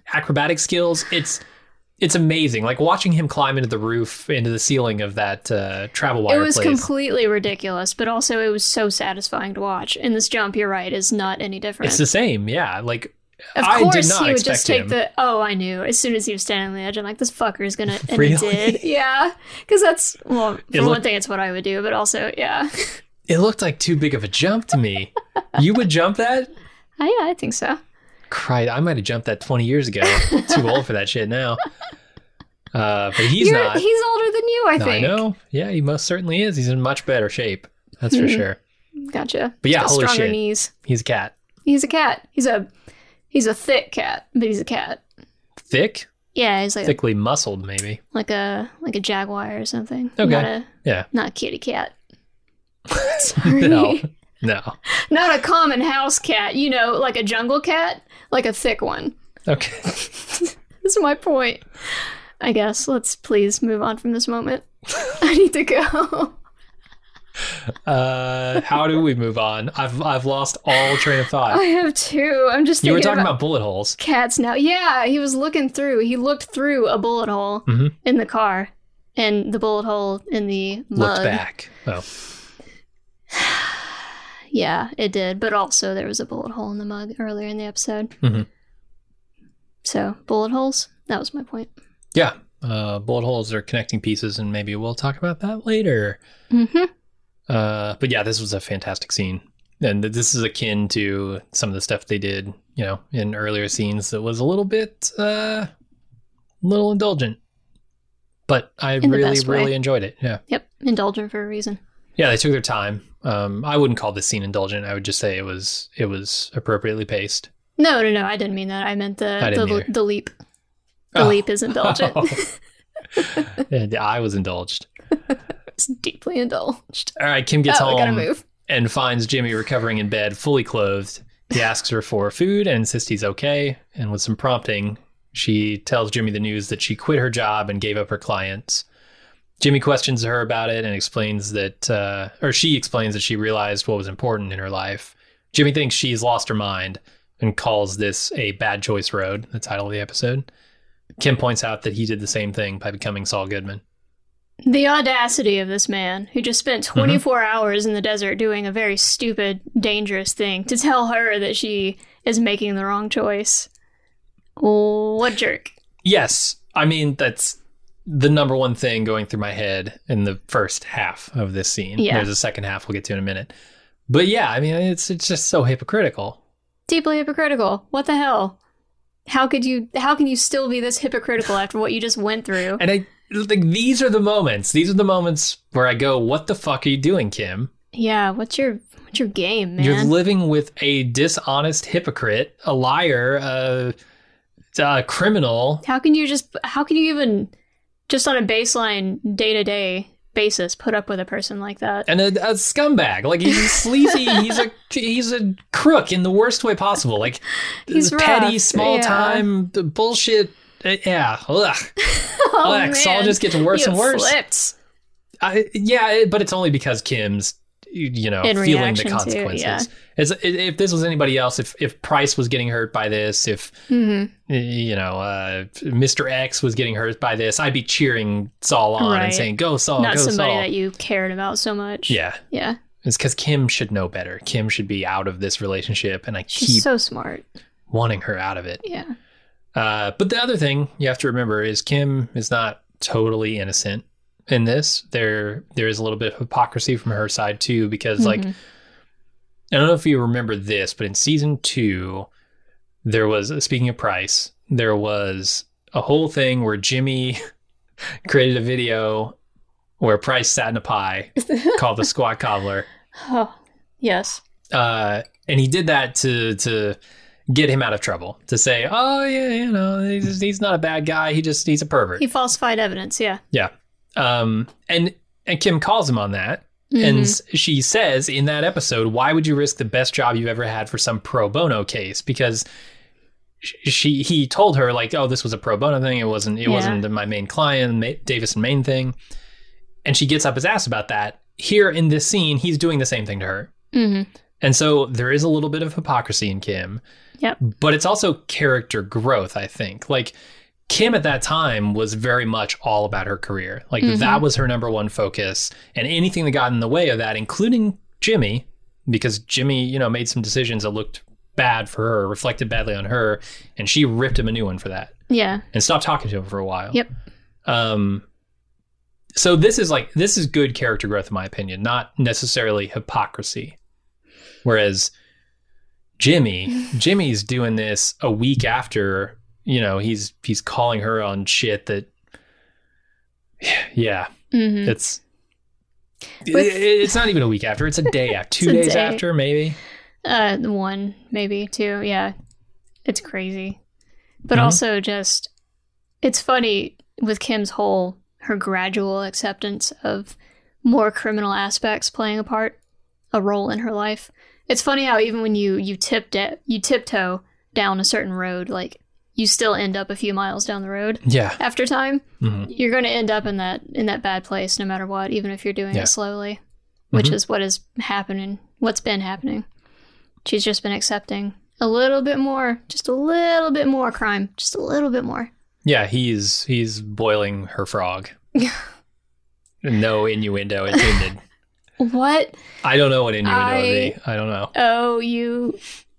acrobatic skills, it's amazing. Like watching him climb into the roof, into the ceiling of that travel wire place.
It was completely ridiculous, but also it was so satisfying to watch. And this jump, you're right, is not any different.
It's the same, yeah. Like,
of course he would just take I knew. As soon as he was standing on the edge, I'm like, this fucker is going to... And
really?
He did. Yeah. Because that's... Well, for one thing, it's what I would do, but also, yeah.
It looked like too big of a jump to me. You would jump that?
Yeah, I think so.
Christ, I might have jumped that 20 years ago. Too old for that shit now. But he's not.
He's older than you, I think.
I know. Yeah, he most certainly is. He's in much better shape. That's for sure.
Gotcha.
But yeah, holy
stronger
shit.
Knees.
He's a cat.
He's a cat. He's a thick cat, but he's a cat.
Thick?
Yeah, he's like
thickly muscled, maybe.
Like a jaguar or something.
Okay.
Not a kitty cat. Sorry.
No.
Not a common house cat. You know, like a jungle cat, like a thick one.
Okay.
That's my point. I guess. Let's please move on from this moment. I need to go.
How do we move on? I've lost all train of thought.
I have too. I'm just thinking
You were talking about bullet holes.
Cats now. Yeah, he was looking through. He looked through a bullet hole in the car, and the bullet hole in the mug.
Looked back. Oh.
Yeah, it did. But also there was a bullet hole in the mug earlier in the episode. Mm-hmm. So, bullet holes. That was my point.
Yeah. Bullet holes are connecting pieces, and maybe we'll talk about that later.
Mm-hmm.
But yeah, this was a fantastic scene. And this is akin to some of the stuff they did, in earlier scenes that was a little bit, little indulgent. But I really enjoyed it. Yeah.
Yep. Indulgent for a reason.
Yeah, they took their time. I wouldn't call this scene indulgent. I would just say it was appropriately paced.
No, I didn't mean that. I meant the leap. The leap is indulgent.
Yeah, I was indulged.
It's deeply indulged.
All right, Kim gets home
we gotta move.
And finds Jimmy recovering in bed, fully clothed. He asks her for food and insists he's okay. And with some prompting, she tells Jimmy the news that she quit her job and gave up her clients. Jimmy questions her about it and explains that, she explains that she realized what was important in her life. Jimmy thinks she's lost her mind and calls this a bad choice road, the title of the episode. Kim points out that he did the same thing by becoming Saul Goodman.
The audacity of this man, who just spent 24 hours in the desert doing a very stupid, dangerous thing, to tell her that she is making the wrong choice. What jerk.
Yes. I mean, that's the number one thing going through my head in the first half of this scene.
Yeah.
There's a second half we'll get to in a minute. But yeah, I mean, it's just so hypocritical. Deeply
hypocritical. What the hell? How can you still be this hypocritical after what you just went through?
And these are the moments where I go, what the fuck are you doing, Kim?
Yeah, what's your game, man?
You're living with a dishonest hypocrite, a liar, a criminal.
How can you even just on a baseline day-to-day basis put up with a person like that?
And a scumbag. Like, he's sleazy, he's a crook in the worst way possible. Like,
he's
petty, small-time bullshit. Yeah. Ugh.
Man.
Saul just gets worse and worse.
Flipped.
But it's only because Kim's, feeling the consequences.
Yeah.
If this was anybody else, if Price was getting hurt by this, if Mr. X was getting hurt by this, I'd be cheering Saul on and saying, "Go Saul,
not
go Saul."
Not somebody that you cared about so much.
Yeah. It's because Kim should know better. Kim should be out of this relationship, and
She's so smart,
wanting her out of it.
Yeah.
But the other thing you have to remember is Kim is not totally innocent in this. There is a little bit of hypocrisy from her side too, because I don't know if you remember this, but in season 2, there was, speaking of Price, there was a whole thing where Jimmy created a video where Price sat in a pie called the Squat Cobbler.
Oh, yes.
And he did that to get him out of trouble, to say, oh yeah, he's not a bad guy. He's a pervert.
He falsified evidence. Yeah.
Yeah. And Kim calls him on that. And she says in that episode, why would you risk the best job you've ever had for some pro bono case? Because he told her, like, oh, this was a pro bono thing. It wasn't my main client, Davis and Maine thing. And she gets up his ass about that. Here in this scene, he's doing the same thing to her. And so there is a little bit of hypocrisy in Kim.
Yep.
But it's also character growth, I think. Like, Kim at that time was very much all about her career. Like, that was her number one focus. And anything that got in the way of that, including Jimmy, because Jimmy, you know, made some decisions that looked bad for her, reflected badly on her, and she ripped him a new one for that.
Yeah.
And stopped talking to him for a while.
Yep.
So this is good character growth, in my opinion, not necessarily hypocrisy. Whereas Jimmy's doing this a week after, you know, he's calling her on shit that, yeah, it's not even a week after. It's a day after, 2 days after, maybe.
One, maybe two. Yeah, it's crazy, but also just it's funny with Kim's her gradual acceptance of more criminal aspects playing a role in her life. It's funny how even when you tiptoe down a certain road, like you still end up a few miles down the road.
Yeah.
After time, you're going to end up in that bad place no matter what, even if you're doing it slowly, which is what's been happening. She's just been accepting a little bit more crime, just a little bit more.
Yeah, he's boiling her frog. No innuendo intended.
What?
I don't know what innuendo would be. I don't know.
Oh,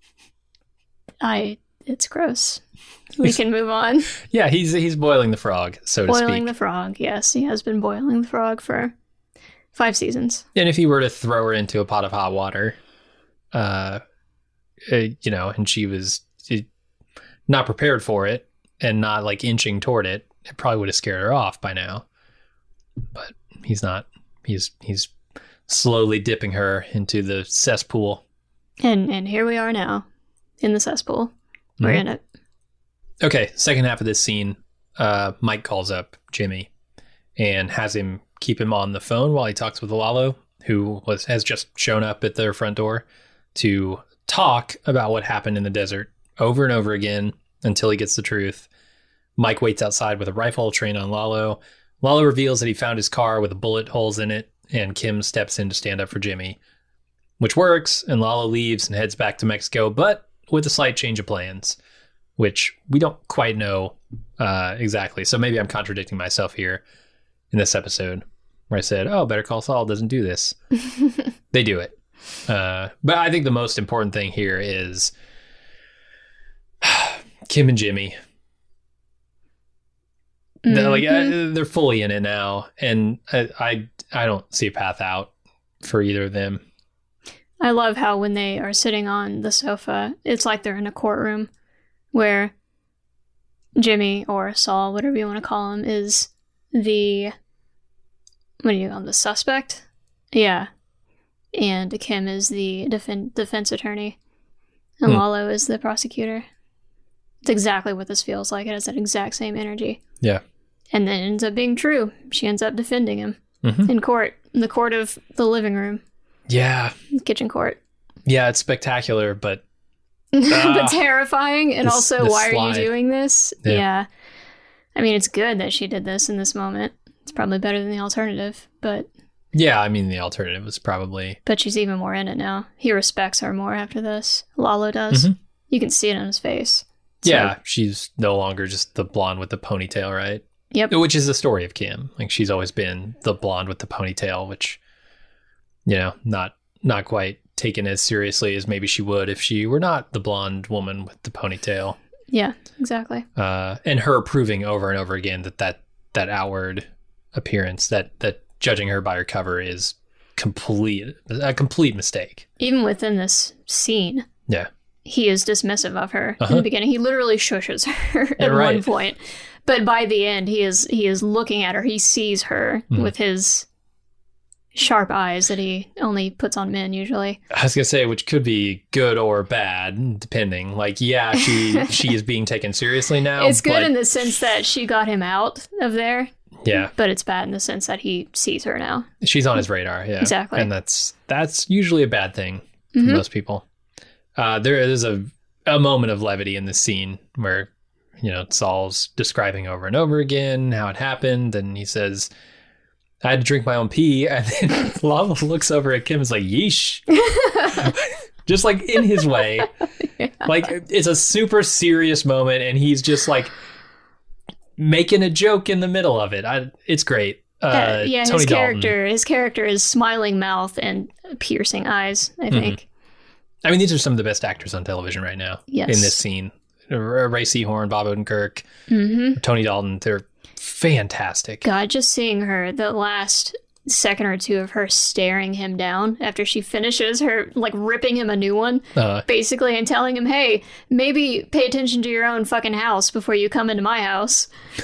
it's gross. We can move on.
Yeah, he's boiling the frog, so to speak.
Boiling the frog, yes. He has been boiling the frog for 5 seasons.
And if he were to throw her into a pot of hot water, you know, and she was not prepared for it and not like inching toward it, it probably would have scared her off by now. But he's not. He's slowly dipping her into the cesspool. And
here we are now in the cesspool. We're in it.
Okay, second half of this scene, Mike calls up Jimmy and has him keep him on the phone while he talks with Lalo, who has just shown up at their front door to talk about what happened in the desert over and over again until he gets the truth. Mike waits outside with a rifle trained on Lalo. Lalo reveals that he found his car with bullet holes in it, and Kim steps in to stand up for Jimmy, which works, and Lalo leaves and heads back to Mexico, but with a slight change of plans, which we don't quite know exactly. So maybe I'm contradicting myself here in this episode where I said, oh, Better Call Saul doesn't do this. They do it. But I think the most important thing here is Kim and Jimmy. They're fully in it now, and I don't see a path out for either of them.
I love how when they are sitting on the sofa, it's like they're in a courtroom where Jimmy, or Saul, whatever you want to call him, is the suspect? Yeah. And Kim is the defense attorney. And Lalo is the prosecutor. It's exactly what this feels like. It has that exact same energy.
Yeah.
And then it ends up being true. She ends up defending him in court, in the court of the living room.
Yeah.
Kitchen court.
Yeah, it's spectacular, but...
but terrifying. And also, why are you doing this? Yeah. I mean, it's good that she did this in this moment. It's probably better than the alternative, but...
Yeah, I mean, the alternative was probably...
But she's even more in it now. He respects her more after this. Lalo does. You can see it on his face. So,
yeah, she's no longer just the blonde with the ponytail, right?
Yep.
Which is the story of Kim. Like, she's always been the blonde with the ponytail, which, you know, not quite taken as seriously as maybe she would if she were not the blonde woman with the ponytail.
Yeah, exactly.
And her proving over and over again that outward appearance, that judging her by her cover is a complete mistake.
Even within this scene.
Yeah.
He is dismissive of her in the beginning. He literally shushes her at one point. But by the end, he is looking at her. He sees her with his sharp eyes that he only puts on men usually.
I was going to say, which could be good or bad, depending. Like, yeah, she is being taken seriously now.
It's good in the sense that she got him out of there.
Yeah.
But it's bad in the sense that he sees her now.
She's on his radar, yeah.
Exactly.
And that's usually a bad thing for most people. There is a moment of levity in this scene where, you know, Saul's describing over and over again how it happened, and he says, I had to drink my own pee, and then Lalo looks over at Kim and is like, yeesh. just like in his way. Yeah. Like it's a super serious moment and he's just like making a joke in the middle of it. It's great.
Yeah, Tony his character is smiling mouth and piercing eyes, I think.
I mean, these are some of the best actors on television right now in this scene. Ray Seahorn, Bob Odenkirk, Tony Dalton, they're fantastic.
God, just seeing her, the last second or two of her staring him down after she finishes her, like, ripping him a new one, basically, and telling him, hey, maybe pay attention to your own fucking house before you come into my house.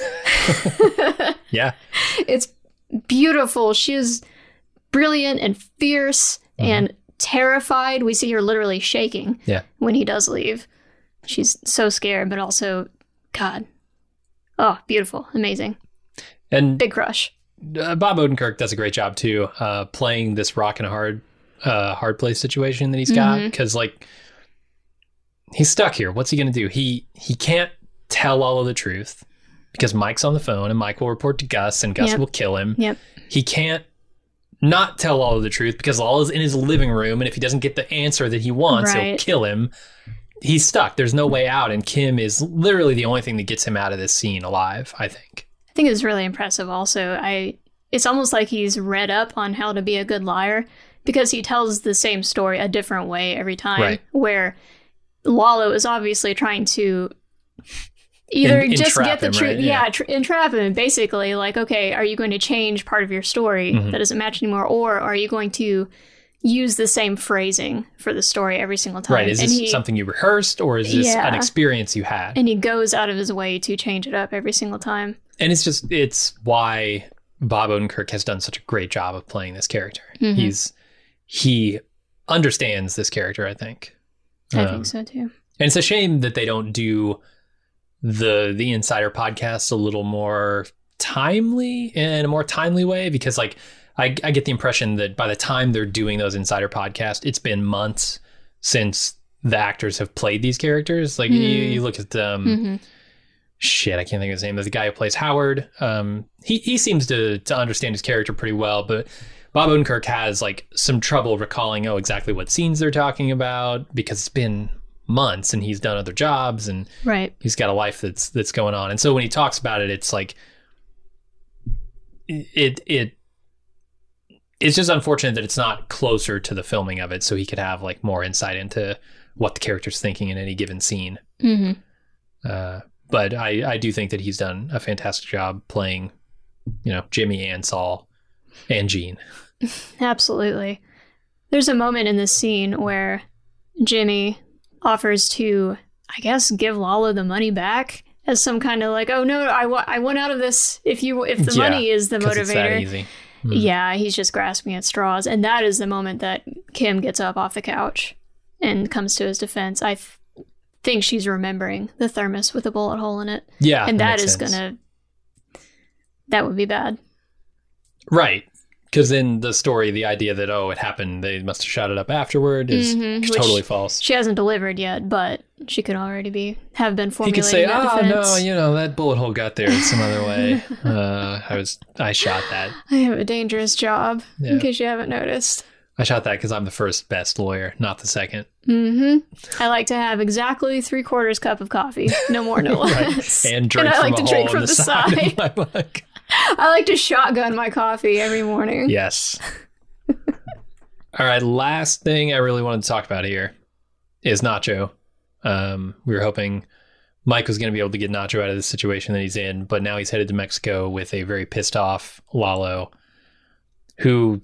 Yeah.
It's beautiful. She is brilliant and fierce and terrified. We see her literally shaking when he does leave. She's so scared, but also, God. Oh, beautiful. Amazing. And big crush.
Bob Odenkirk does a great job, too, playing this rock and hard place situation that he's got. Because, like, he's stuck here. What's he going to do? He can't tell all of the truth because Mike's on the phone and Mike will report to Gus and Gus will kill him.
Yep.
He can't not tell all of the truth because all is in his living room. And if he doesn't get the answer that he wants, he'll kill him. He's stuck. There's no way out. And Kim is literally the only thing that gets him out of this scene alive, I think.
I think it's really impressive also. It's almost like he's read up on how to be a good liar because he tells the same story a different way every time. Where Lalo is obviously trying to either just get the truth, entrap him. Basically, like, okay, are you going to change part of your story that doesn't match anymore, or are you going to use the same phrasing for the story every single time?
Right. Is this something you rehearsed, or is this an experience you had?
And he goes out of his way to change it up every single time.
And it's why Bob Odenkirk has done such a great job of playing this character. He understands this character, I think.
I think so too.
And it's a shame that they don't do the Insider podcast a little more timely, in a more timely way, because like I get the impression that by the time they're doing those Insider podcasts, it's been months since the actors have played these characters. Like you look at shit, I can't think of his name. The guy who plays Howard. He seems to understand his character pretty well, but Bob Odenkirk has like some trouble recalling exactly what scenes they're talking about because it's been months and he's done other jobs and he's got a life that's going on. And so when he talks about it, it's like it's just unfortunate that it's not closer to the filming of it, so he could have like more insight into what the character's thinking in any given scene. But I do think that he's done a fantastic job playing, Jimmy and Saul and Gene.
Absolutely. There's a moment in this scene where Jimmy offers to, I guess, give Lalo the money back as some kind of like, oh no, I went out of this. If the money is the motivator. It's that easy. Yeah, he's just grasping at straws. And that is the moment that Kim gets up off the couch and comes to his defense. I think she's remembering the thermos with a bullet hole in it.
Yeah.
And that is that would be bad.
Right. Because in the story, the idea that, it happened, they must have shot it up afterward is totally false. She hasn't delivered yet, but she could already have been formulating that defense. No, that bullet hole got there some other way. I shot that. I have a dangerous job, in case you haven't noticed. I shot that because I'm the first best lawyer, not the second. I like to have exactly 3/4 cup of coffee. No more, no less. Right. And drink from a hole in the side of my mug. I like to shotgun my coffee every morning. Yes. All right, last thing I really wanted to talk about here is Nacho. We were hoping Mike was going to be able to get Nacho out of the situation that he's in, but now he's headed to Mexico with a very pissed off Lalo, who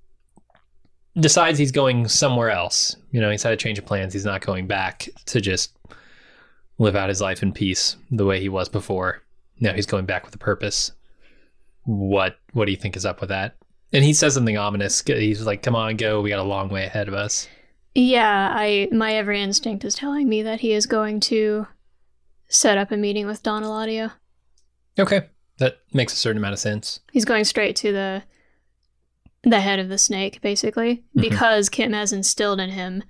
decides he's going somewhere else. He's had a change of plans. He's not going back to just live out his life in peace the way he was before. Now he's going back with a purpose. What do you think is up with that? And he says something ominous. He's like, come on, go. We got a long way ahead of us. Yeah, my every instinct is telling me that he is going to set up a meeting with Don Eladio. Okay. That makes a certain amount of sense. He's going straight to the head of the snake, basically, because Kim has instilled in him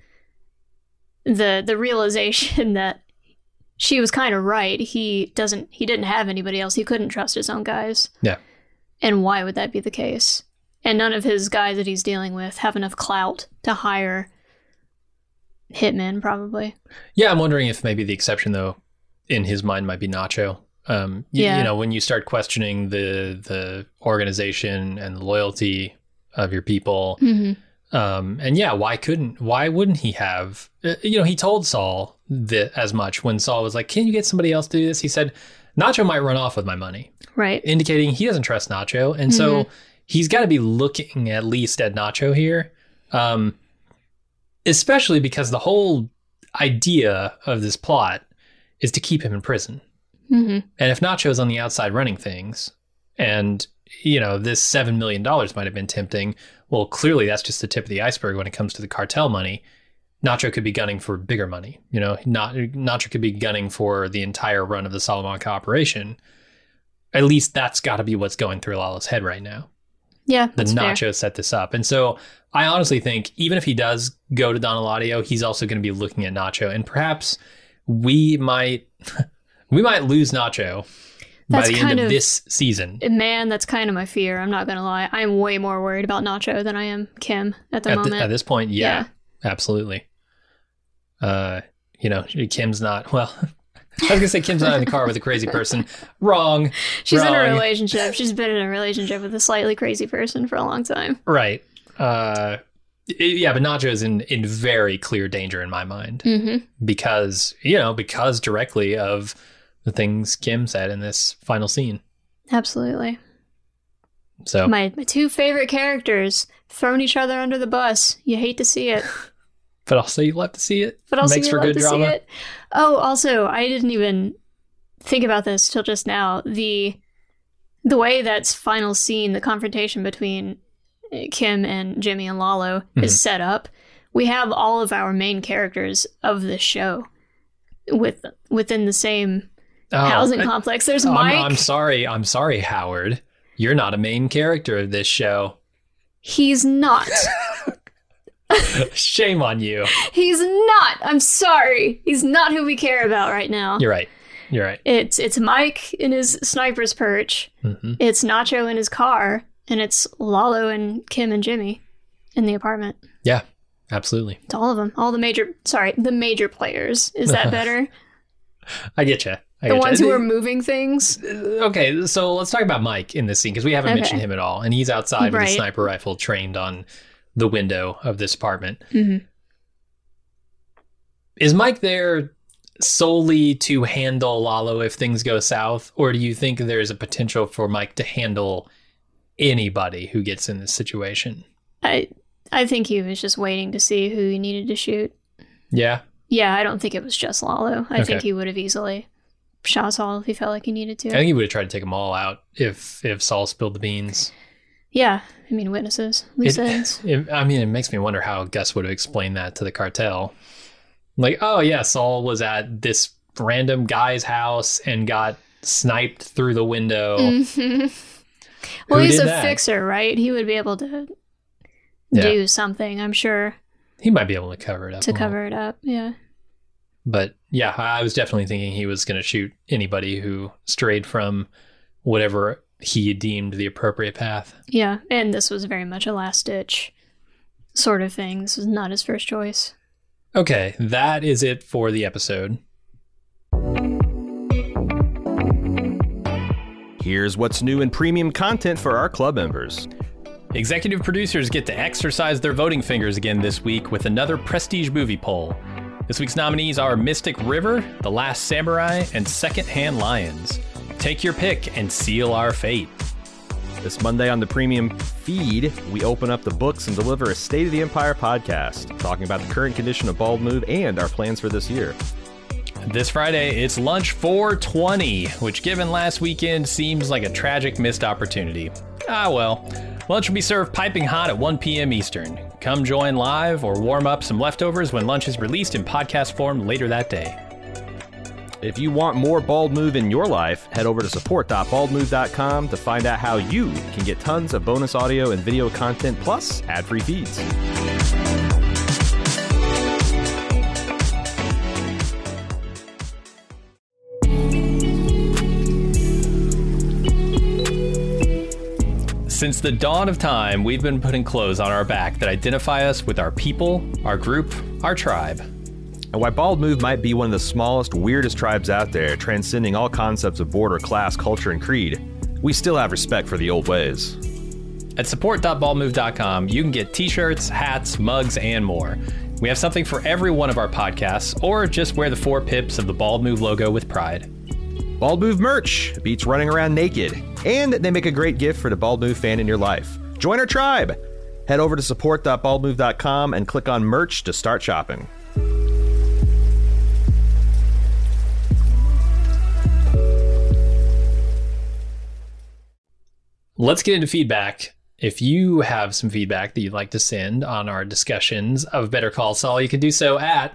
the realization that she was kind of right. He didn't have anybody else. He couldn't trust his own guys. Yeah. And why would that be the case? And none of his guys that he's dealing with have enough clout to hire
hitman, probably.
Yeah, I'm wondering if maybe the exception, though, in his mind might be Nacho. You know, when you start questioning the organization and the loyalty of your people, and yeah, why wouldn't he have? You know, he told Saul as much when Saul was like, "Can you get somebody else to do this?" He said, "Nacho might run off with my money,"
right?
Indicating he doesn't trust Nacho, and so he's got to be looking at least at Nacho here, especially because the whole idea of this plot is to keep him in prison. And if Nacho's on the outside running things, and, you know, this $7 million might have been tempting, well, clearly that's just the tip of the iceberg when it comes to the cartel money. Nacho could be gunning for bigger money. You know, Nacho could be gunning for the entire run of the Salamanca operation. At least that's got to be what's going through Lalo's head right now.
Yeah,
the Nacho fair. Set this up. And so I honestly think even if he does go to Don Eladio, he's also going to be looking at Nacho. And perhaps we might lose Nacho by the end of this season.
Man, that's kind of my fear. I'm not going to lie. I'm way more worried about Nacho than I am Kim at the moment.
At this point, yeah. Absolutely. You know, Kim's not, well, I was going to say Kim's not in the car with a crazy person. Wrong.
She's in a relationship. She's been in a relationship with a slightly crazy person for a long time.
Right. Yeah, but Nacho is in very clear danger in my mind. Because directly of the things Kim said in this final scene.
Absolutely.
So
my two favorite characters throwing each other under the bus. You hate to see it.
But also you love to see it.
But also
makes
you
for
love
good
to
drama.
See it. Oh, also, I didn't even think about this till just now. The way that's final scene, the confrontation between Kim and Jimmy and Lalo is set up. We have all of our main characters of the show within the same housing complex. There's Mike.
I'm sorry, Howard. You're not a main character of this show.
He's not.
Shame on you.
He's not. I'm sorry. He's not who we care about right now.
You're right.
It's Mike in his sniper's perch. It's Nacho in his car. And it's Lalo and Kim and Jimmy in the apartment.
Yeah, absolutely.
It's all of them. All the major players. Is that better?
I get you.
The ones who are moving things.
Okay, so let's talk about Mike in this scene, because we haven't mentioned him at all. And he's outside with a sniper rifle trained on the window of this apartment. Is Mike there solely to handle Lalo if things go south? Or do you think there's a potential for Mike to handle anybody who gets in this situation?
I think he was just waiting to see who he needed to shoot.
Yeah?
Yeah, I don't think it was just Lalo. I think he would have easily shot Saul if he felt like he needed to.
I think he would have tried to take them all out if Saul spilled the beans.
Yeah, I mean, witnesses, loose ends.
It makes me wonder how Gus would have explained that to the cartel. Like, oh yeah, Saul was at this random guy's house and got sniped through the window.
Well, he's a fixer, right? He would be able to do something, I'm sure.
He might be able to cover it up.
Yeah.
But yeah, I was definitely thinking he was going to shoot anybody who strayed from whatever he deemed the appropriate path.
Yeah, and this was very much a last-ditch sort of thing. This was not his first choice.
Okay, that is it for the episode.
Here's what's new in premium content for our club members.
Executive producers get to exercise their voting fingers again this week with another prestige movie poll. This week's nominees are Mystic River, The Last Samurai, and Secondhand Lions. Take your pick and seal our fate.
This Monday on the premium feed, we open up the books and deliver a State of the Empire podcast, talking about the current condition of Bald Move and our plans for this year.
This Friday, it's Lunch 420, which given last weekend seems like a tragic missed opportunity. Ah well, lunch will be served piping hot at 1 p.m. Eastern. Come join live or warm up some leftovers when lunch is released in podcast form later that day.
If you want more Bald Move in your life, head over to support.baldmove.com to find out how you can get tons of bonus audio and video content plus ad-free feeds.
Since the dawn of time, we've been putting clothes on our back that identify us with our people, our group, our tribe.
And why Bald Move might be one of the smallest, weirdest tribes out there, transcending all concepts of border, class, culture, and creed, we still have respect for the old ways.
At support.baldmove.com, you can get t-shirts, hats, mugs, and more. We have something for every one of our podcasts, or just wear the 4 pips of the Bald Move logo with pride.
Bald Move merch beats running around naked, and they make a great gift for the Bald Move fan in your life. Join our tribe. Head over to support.baldmove.com and click on merch to start shopping.
Let's get into feedback. If you have some feedback that you'd like to send on our discussions of Better Call Saul, you can do so at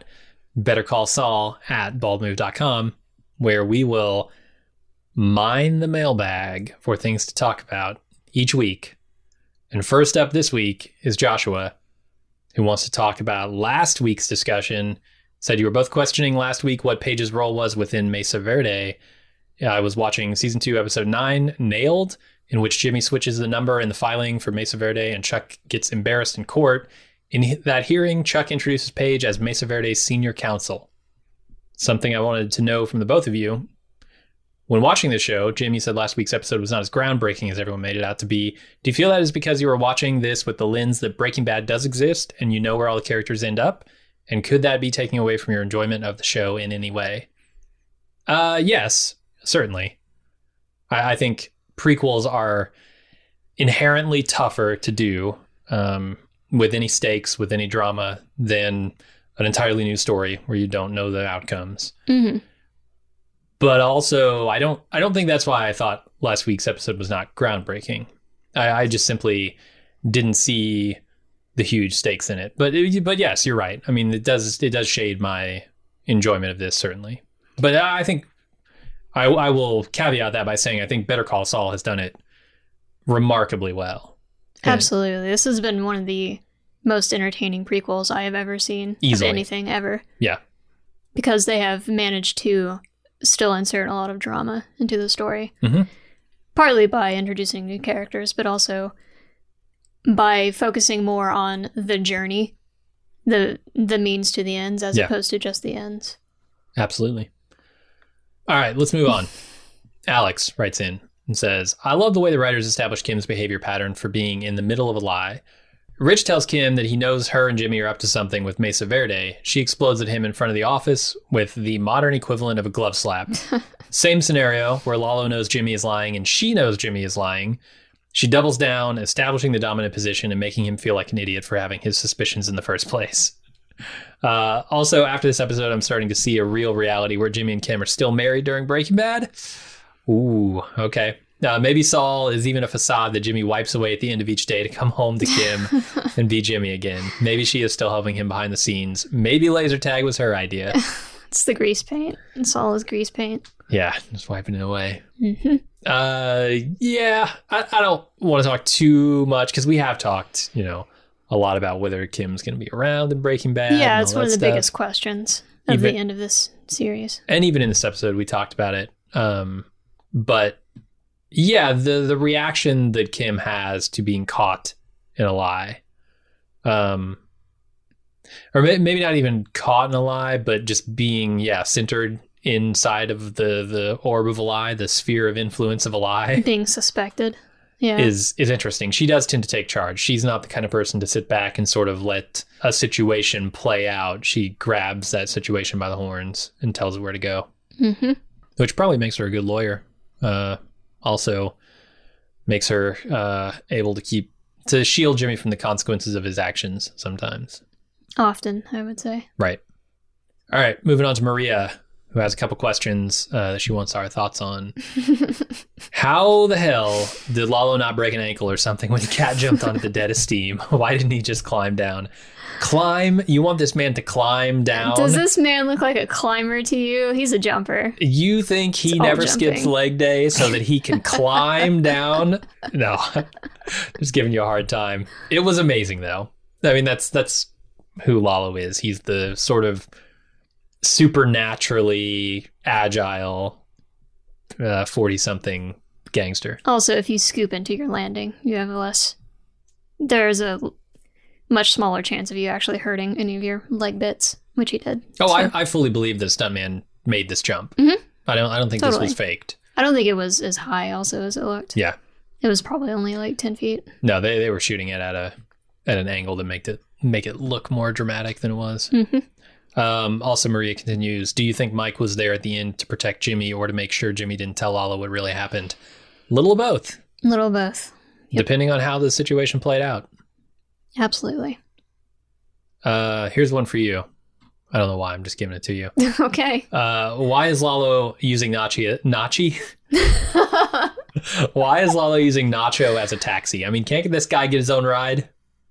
bettercallsaul@baldmove.com, where we will mine the mailbag for things to talk about each week. And first up this week is Joshua, who wants to talk about last week's discussion. Said you were both questioning last week what Paige's role was within Mesa Verde. I was watching season 2, episode 9, Nailed, in which Jimmy switches the number in the filing for Mesa Verde and Chuck gets embarrassed in court. In that hearing, Chuck introduces Paige as Mesa Verde's senior counsel. Something I wanted to know from the both of you. When watching the show, Jimmy said last week's episode was not as groundbreaking as everyone made it out to be. Do you feel that is because you were watching this with the lens that Breaking Bad does exist and you know where all the characters end up? And could that be taking away from your enjoyment of the show in any way? Yes, certainly. I think prequels are inherently tougher to do with any stakes, with any drama, than an entirely new story where you don't know the outcomes.
Mm-hmm.
But also, I don't think that's why I thought last week's episode was not groundbreaking. I just simply didn't see the huge stakes in it. But yes, you're right. I mean, it does shade my enjoyment of this, certainly. But I think I will caveat that by saying I think Better Call Saul has done it remarkably well.
Absolutely. This has been one of the most entertaining prequels I have ever seen.
Easily.
Of anything ever.
Yeah.
Because they have managed to still insert a lot of drama into the story.
Mm-hmm.
Partly by introducing new characters, but also by focusing more on the journey, the means to the ends, as opposed to just the ends.
Absolutely. All right, let's move on. Alex writes in and says, I love the way the writers established Kim's behavior pattern for being in the middle of a lie. Rich tells Kim that he knows her and Jimmy are up to something with Mesa Verde. She explodes at him in front of the office with the modern equivalent of a glove slap. Same scenario where Lalo knows Jimmy is lying and she knows Jimmy is lying. She doubles down, establishing the dominant position and making him feel like an idiot for having his suspicions in the first place. Also, after this episode, I'm starting to see a real reality where Jimmy and Kim are still married during Breaking Bad. Ooh, okay. Maybe Saul is even a facade that Jimmy wipes away at the end of each day to come home to Kim and be Jimmy again. Maybe she is still helping him behind the scenes. Maybe laser tag was her idea.
It's the grease paint. And Saul is grease paint.
Yeah, just wiping it away.
Mm-hmm.
Yeah, I don't want to talk too much because we have talked, a lot about whether Kim's going to be around in Breaking Bad.
Yeah, it's one of the biggest questions of the end of this series.
And even in this episode, we talked about it. But yeah, the reaction that Kim has to being caught in a lie, or maybe not even caught in a lie, but just being, centered inside of the orb of a lie, the sphere of influence of a lie.
Being suspected. Yeah.
Is interesting. She does tend to take charge. She's not the kind of person to sit back and sort of let a situation play out. She grabs that situation by the horns and tells it where to go.
Mm-hmm.
Which probably makes her a good lawyer. Also makes her able to shield Jimmy from the consequences of his actions sometimes.
Often, I would say.
Right. All right, moving on to Maria, who has a couple questions that she wants our thoughts on. How the hell did Lalo not break an ankle or something when Cat jumped onto the dead of steam? Why didn't he just climb down? Climb? You want this man to climb down?
Does this man look like a climber to you? He's a jumper.
You think he never skips leg day so that he can climb down? No, just giving you a hard time. It was amazing, though. I mean, that's who Lalo is. He's the sort of supernaturally agile 40-something gangster.
Also, if you scoop into your landing, there's a much smaller chance of you actually hurting any of your leg bits which he did.
Oh, so. I fully believe the stuntman made this jump.
Mm-hmm.
I don't think this was faked.
I don't think it was as high also as it looked.
Yeah.
It was probably only like 10 feet.
No, they were shooting it at an angle to make it look more dramatic than it was.
Mm-hmm.
Also, Maria continues, do you think Mike was there at the end to protect Jimmy or to make sure Jimmy didn't tell Lalo what really happened? Little of both.
Little of both. Yep.
Depending on how the situation played out.
Absolutely.
Here's one for you. I don't know why. I'm just giving it to you.
Okay.
Why is Lalo using Nachi? Why is Lalo using Nacho as a taxi? I mean, can't this guy get his own ride?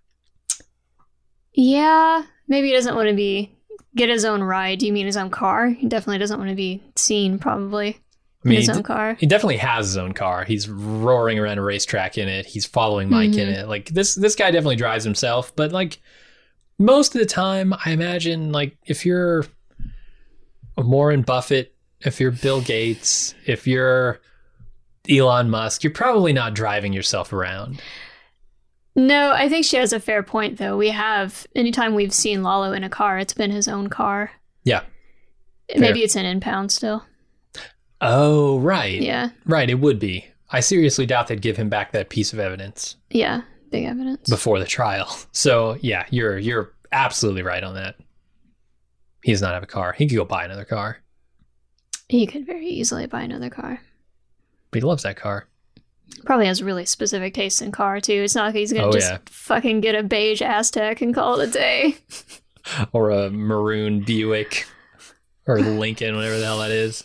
Yeah. Maybe he doesn't want to get his own ride. Do you mean his own car? He definitely doesn't want to be seen, probably. I mean, his own car.
He definitely has his own car. He's roaring around a racetrack in it. He's following Mike in it. Like, this guy definitely drives himself, but like, most of the time, I imagine, like, if you're Warren Buffett, if you're Bill Gates, if you're Elon Musk, you're probably not driving yourself around.
No, I think she has a fair point, though. Anytime we've seen Lalo in a car, it's been his own car.
Yeah.
Maybe it's an impound still.
Oh, right.
Yeah.
Right, it would be. I seriously doubt they'd give him back that piece of evidence.
Yeah. Big evidence
before the trial. So yeah, you're absolutely right on that. He does not have a car. He could go buy another car.
He could very easily buy another car.
But he loves that car.
Probably has really specific tastes in car too. It's not like he's gonna fucking get a beige Aztek and call it a day.
Or a maroon Buick or Lincoln, whatever the hell that is.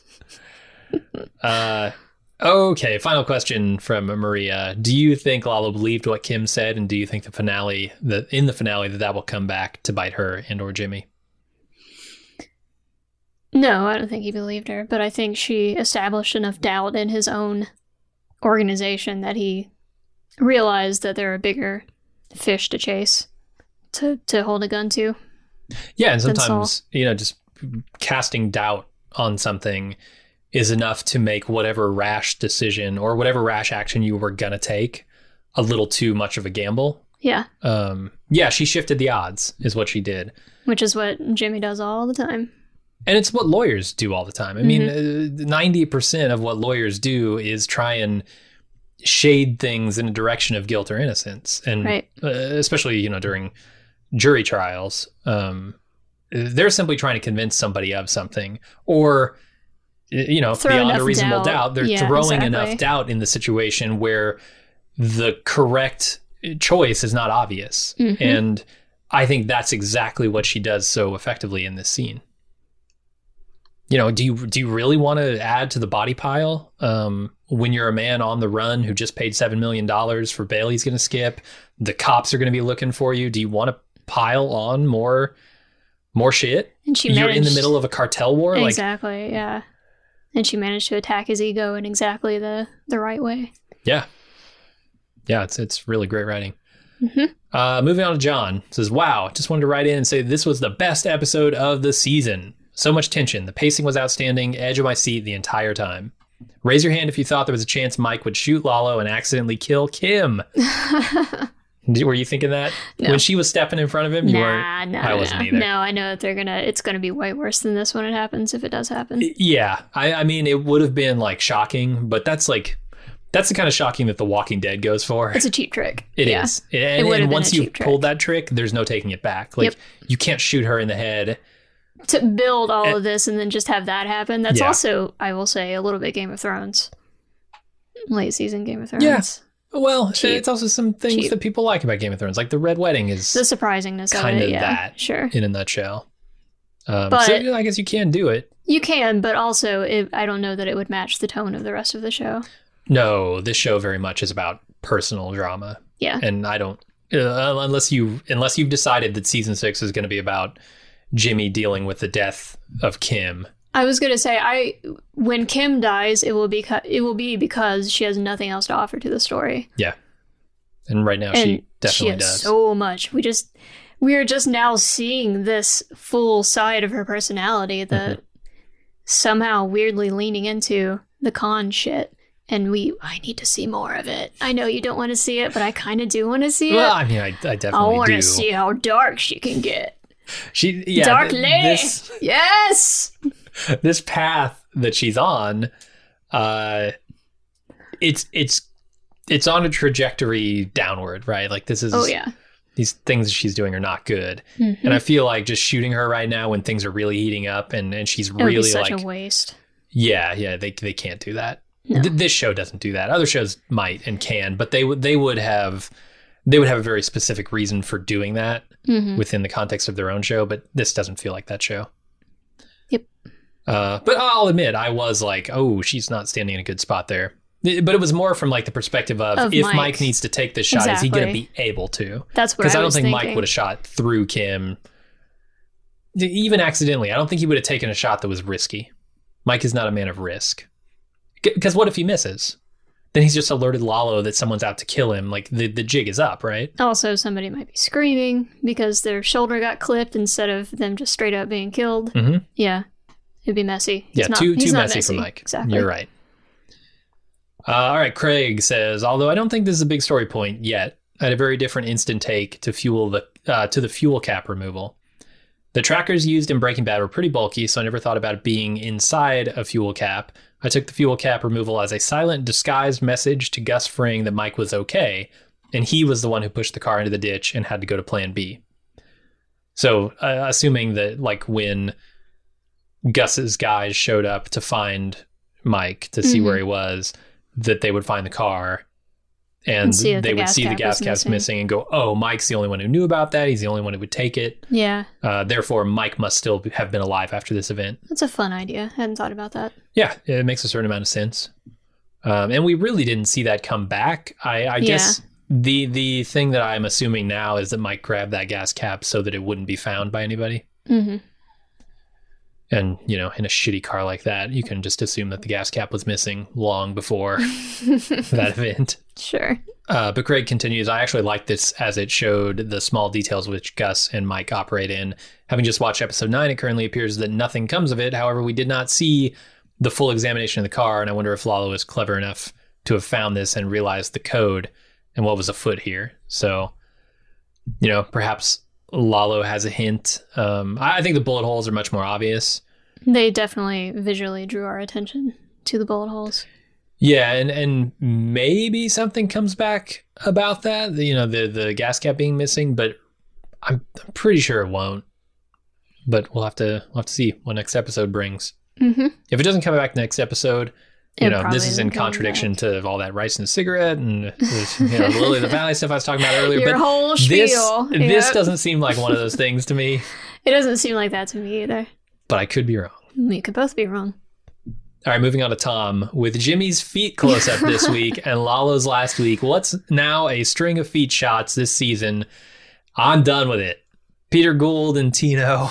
Okay, final question from Maria. Do you think Lalo believed what Kim said, and do you think in the finale that will come back to bite her and or Jimmy?
No, I don't think he believed her, but I think she established enough doubt in his own organization that he realized that there are bigger fish to chase, to hold a gun to.
Yeah, and sometimes, just casting doubt on something is enough to make whatever rash decision or whatever rash action you were going to take a little too much of a gamble.
Yeah.
She shifted the odds is what she did.
Which is what Jimmy does all the time.
And it's what lawyers do all the time. I mean, 90% of what lawyers do is try and shade things in a direction of guilt or innocence. And especially, during jury trials, they're simply trying to convince somebody of something or... beyond a reasonable doubt, they're throwing enough doubt in the situation where the correct choice is not obvious. And I think that's exactly what she does so effectively in this scene. Do you really want to add to the body pile when you're a man on the run who just paid $7 million for bail he's going to skip? The cops are going to be looking for you. Do you want to pile on more shit?
And
you're in the middle of a cartel war?
Exactly, yeah. And she managed to attack his ego in exactly the right way. Yeah.
Yeah, it's really great writing. Moving on to John. Says, wow, just wanted to write in and say this was the best episode of the season. So much tension. The pacing was outstanding. Edge of my seat the entire time. Raise your hand if you thought there was a chance Mike would shoot Lalo and accidentally kill Kim. Were you thinking that? No. When she was stepping in front of him? You weren't? I wasn't either.
No, I know that it's going to be way worse than this when it happens, if it does happen.
Yeah. I mean, it would have been shocking, but that's the kind of shocking that The Walking Dead goes for.
It's a cheap trick.
It is. And once you've pulled that trick, there's no taking it back. You can't shoot her in the head.
To build all of this and then just have that happen. That's also, I will say, a little bit Game of Thrones. Late season Game of Thrones.
Yeah. Well, it's also some things that people like about Game of Thrones, like the Red Wedding is
the surprisingness
kind
of it,
that,
sure,
in a nutshell. But so, I guess you can do it.
You can, but also, I don't know that it would match the tone of the rest of the show.
No, this show very much is about personal drama.
Yeah,
and I don't unless you've decided that season 6 is going to be about Jimmy dealing with the death of Kim.
I was going to say, when Kim dies, it will be because she has nothing else to offer to the story.
Yeah. And right now she definitely does.
So much. We are just now seeing this full side of her personality that somehow weirdly leaning into the con shit. And I need to see more of it. I know you don't want to see it, but I kind of do want to see it.
Well, I mean, I definitely do.
I want to see how dark she can get. Dark Lady. Yes.
This path that she's on, it's on a trajectory downward, right? Like this is.
Oh yeah.
These things that she's doing are not good. Mm-hmm. And I feel like just shooting her right now when things are really heating up and she's really like... It would be such
a waste.
Yeah, they can't do that.
No.
This show doesn't do that. Other shows might and can, but they would have a very specific reason for doing that within the context of their own show, but this doesn't feel like that show.
Yep.
But I'll admit, I was like, oh, she's not standing in a good spot there. But it was more from like the perspective of if Mike needs to take this shot, Is he going to be able to?
That's what I was thinking.
Because I don't think Mike would have shot through Kim, even accidentally. I don't think he would have taken a shot that was risky. Mike is not a man of risk. Because what if he misses? Then he's just alerted Lalo that someone's out to kill him. Like the jig is up, right?
Also, somebody might be screaming because their shoulder got clipped instead of them just straight up being killed. Mm-hmm. Yeah, it'd be messy.
Too messy for Mike.
Exactly.
You're right. All right, Craig says, although I don't think this is a big story point yet, I had a very different instant take to the fuel cap removal. The trackers used in Breaking Bad were pretty bulky, so I never thought about it being inside a fuel cap. I took the fuel cap removal as a silent, disguised message to Gus Fring that Mike was okay, and he was the one who pushed the car into the ditch and had to go to Plan B. So, assuming that, like, when Gus's guys showed up to find Mike to see where he was, that they would find the car and they would see the gas cap missing and go, oh, Mike's the only one who knew about that. He's the only one who would take it.
Yeah.
Therefore, Mike must still have been alive after this event.
That's a fun idea. I hadn't thought about that.
Yeah, it makes a certain amount of sense. And we really didn't see that come back. I guess the thing that I'm assuming now is that Mike grabbed that gas cap so that it wouldn't be found by anybody. Mm-hmm. And, in a shitty car like that, you can just assume that the gas cap was missing long before that event.
Sure.
But Craig continues, I actually like this as it showed the small details which Gus and Mike operate in. Having just watched episode 9, it currently appears that nothing comes of it. However, we did not see the full examination of the car, and I wonder if Lalo is clever enough to have found this and realized the code and what was afoot here. So, perhaps Lalo has a hint. I think the bullet holes are much more obvious.
They definitely visually drew our attention to the bullet holes.
Yeah, and maybe something comes back about that, the gas cap being missing, but I'm pretty sure it won't. But we'll have to see what next episode brings. Mm-hmm. If it doesn't come back next episode, this is in contradiction to all that rice and cigarette and Lily of the Valley stuff I was talking about earlier.
Your whole spiel.
This doesn't seem like one of those things to me.
It doesn't seem like that to me either.
But I could be wrong.
We could both be wrong.
All right, moving on to Tom. With Jimmy's feet close-up this week and Lalo's last week, what's now a string of feet shots this season? I'm done with it. Peter Gould and Tino.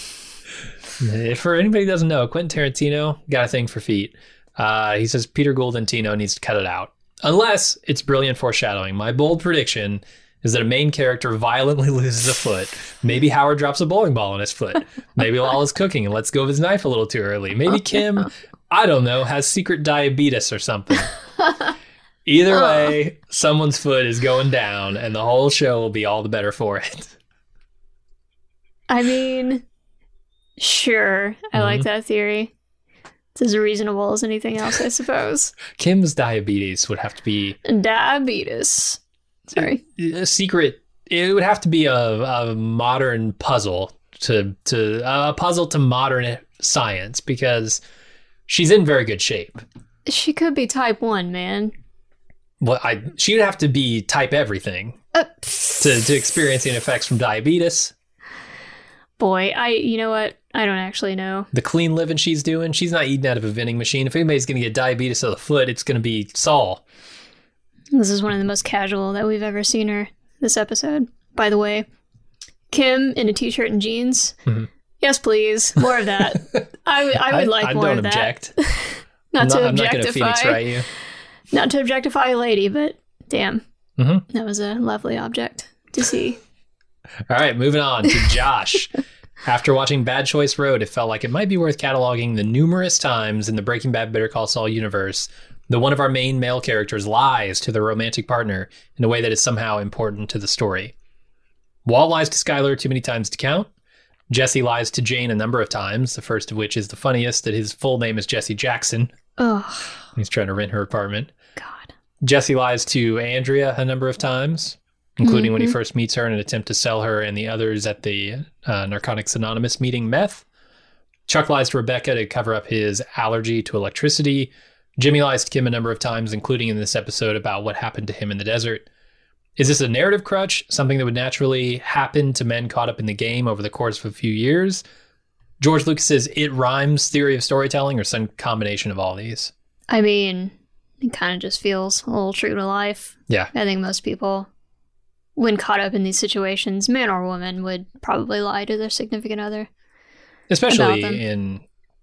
For anybody who doesn't know, Quentin Tarantino got a thing for feet. He says Peter Gould and Tino needs to cut it out. Unless it's brilliant foreshadowing. My bold prediction is that a main character violently loses a foot. Maybe Howard drops a bowling ball on his foot. Maybe Lala's cooking and lets go of his knife a little too early. Maybe Kim, I don't know, has secret diabetes or something. Either way, someone's foot is going down and the whole show will be all the better for it.
I mean, sure. I like that theory. It's as reasonable as anything else, I suppose.
Kim's diabetes would have to be...
Diabetes. Sorry.
A secret. It would have to be a modern puzzle to a puzzle to modern science because she's in very good shape.
She could be type 1, man.
Well, she would have to be type everything to experience the effects from diabetes.
Boy, you know what? I don't actually know.
The clean living she's doing, she's not eating out of a vending machine. If anybody's going to get diabetes of the foot, it's going to be Saul.
This is one of the most casual that we've ever seen her this episode. By the way, Kim in a t-shirt and jeans. Mm-hmm. Yes, please. More of that. I would like more of that.
I don't object. I'm not going to Phoenix Wright you.
Not to objectify a lady, but damn. Mm-hmm. That was a lovely object to see.
All right, moving on to Josh. After watching Bad Choice Road, it felt like it might be worth cataloging the numerous times in the Breaking Bad Better Call Saul universe that one of our main male characters lies to their romantic partner in a way that is somehow important to the story. Walt lies to Skyler too many times to count. Jesse lies to Jane a number of times, the first of which is the funniest, that his full name is Jesse Jackson.
Ugh.
He's trying to rent her apartment.
God.
Jesse lies to Andrea a number of times, including when he first meets her in an attempt to sell her and the others at the Narcotics Anonymous meeting meth. Chuck lies to Rebecca to cover up his allergy to electricity. Jimmy lies to Kim a number of times, including in this episode about what happened to him in the desert. Is this a narrative crutch, something that would naturally happen to men caught up in the game over the course of a few years? George Lucas's It Rhymes theory of storytelling, or some combination of all these?
I mean, it kind of just feels a little true to life.
Yeah.
I think most people, when caught up in these situations, man or woman, would probably lie to their significant other.
Especially in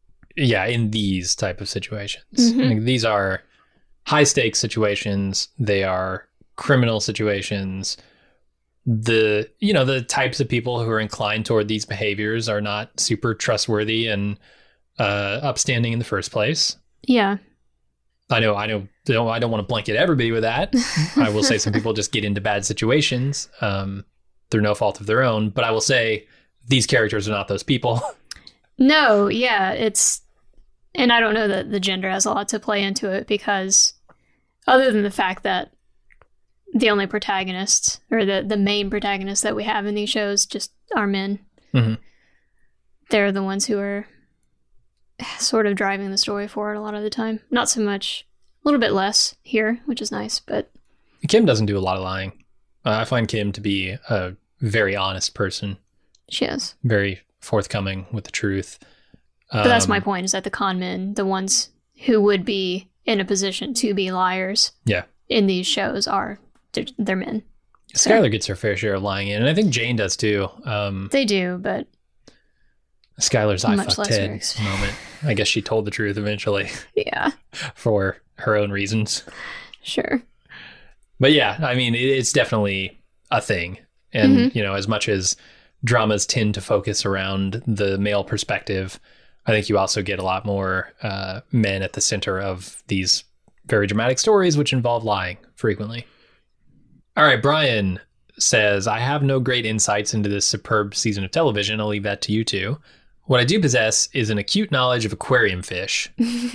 these type of situations. Like, these are high stakes situations. They are criminal situations. The types of people who are inclined toward these behaviors are not super trustworthy and upstanding in the first place.
Yeah.
I don't want to blanket everybody with that. I will say some people just get into bad situations through no fault of their own. But I will say these characters are not those people.
No, yeah, and I don't know that the gender has a lot to play into it, because other than the fact that the only protagonists, or the main protagonists that we have in these shows, just are men. Mm-hmm. They're the ones who are sort of driving the story forward a lot of the time. Not so much, a little bit less here, which is nice, but...
Kim doesn't do a lot of lying. I find Kim to be a very honest person.
She is.
Very forthcoming with the truth.
But that's my point, is that the con men, the ones who would be in a position to be liars in these shows, they're men.
Skylar gets her fair share of lying in, and I think Jane does too.
They do, but...
Skylar's I fucked Ted moment. I guess she told the truth eventually.
Yeah.
For her own reasons.
Sure.
But yeah, I mean, it's definitely a thing. And, as much as dramas tend to focus around the male perspective, I think you also get a lot more men at the center of these very dramatic stories, which involve lying frequently. All right, Brian says, I have no great insights into this superb season of television. I'll leave that to you two. What I do possess is an acute knowledge of aquarium fish.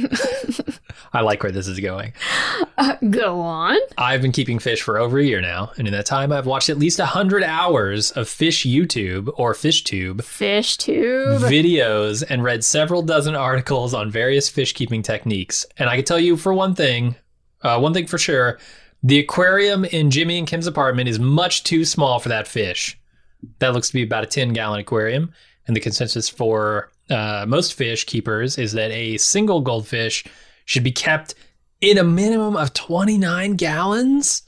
I like where this is going.
Go on.
I've been keeping fish for over a year now, and in that time I've watched at least 100 hours of fish YouTube or FishTube videos and read several dozen articles on various fish keeping techniques. And I can tell you for one thing for sure, the aquarium in Jimmy and Kim's apartment is much too small for that fish. That looks to be about a 10-gallon aquarium. And the consensus for most fish keepers is that a single goldfish should be kept in a minimum of 29 gallons.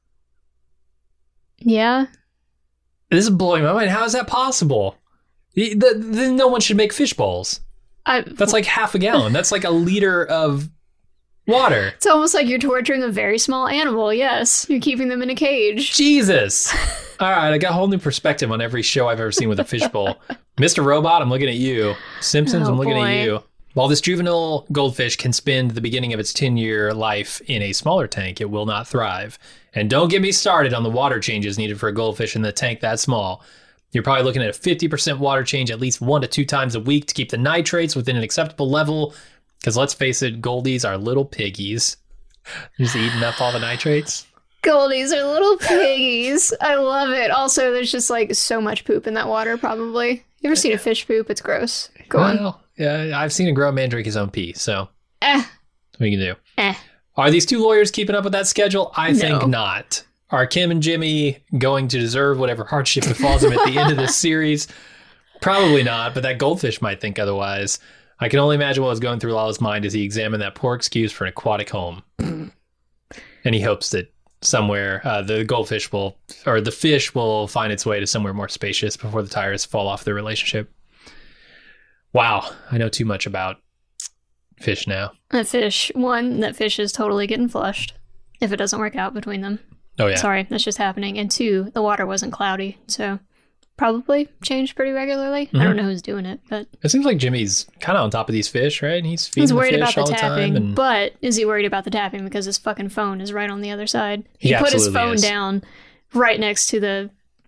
Yeah.
This is blowing my mind. How is that possible? Then no one should make fish bowls. That's like half a gallon. That's like a liter of water.
It's almost like you're torturing a very small animal. Yes. You're keeping them in a cage.
Jesus. All right. I got a whole new perspective on every show I've ever seen with a fish bowl. Mr. Robot, I'm looking at you. Simpsons, I'm looking at you. While this juvenile goldfish can spend the beginning of its 10-year life in a smaller tank, it will not thrive. And don't get me started on the water changes needed for a goldfish in the tank that small. You're probably looking at a 50% water change at least 1 to 2 times a week to keep the nitrates within an acceptable level. Because let's face it, goldies are little piggies. Just eating up all the nitrates.
Goldies are little piggies. I love it. Also, there's just like so much poop in that water, probably. You ever seen a fish poop? It's gross. Go on.
Yeah, I've seen a grown man drink his own pee, so what you can do. Are these two lawyers keeping up with that schedule? I think not. Are Kim and Jimmy going to deserve whatever hardship befalls them at the end of this series? Probably not, but that goldfish might think otherwise. I can only imagine what was going through Lala's mind as he examined that poor excuse for an aquatic home. And he hopes that somewhere the fish will find its way to somewhere more spacious before the tires fall off their relationship. Wow, I know too much about fish now.
That fish is totally getting flushed if it doesn't work out between them.
Oh yeah.
Sorry, that's just happening. And 2, the water wasn't cloudy, so probably changed pretty regularly. I don't know who's doing it, but
it seems like Jimmy's kind of on top of these fish, right? And he's feeding the fish
about
all
the tapping,
the time.
But is he worried about the tapping because his fucking phone is right on the other side? He put his phone down right next to the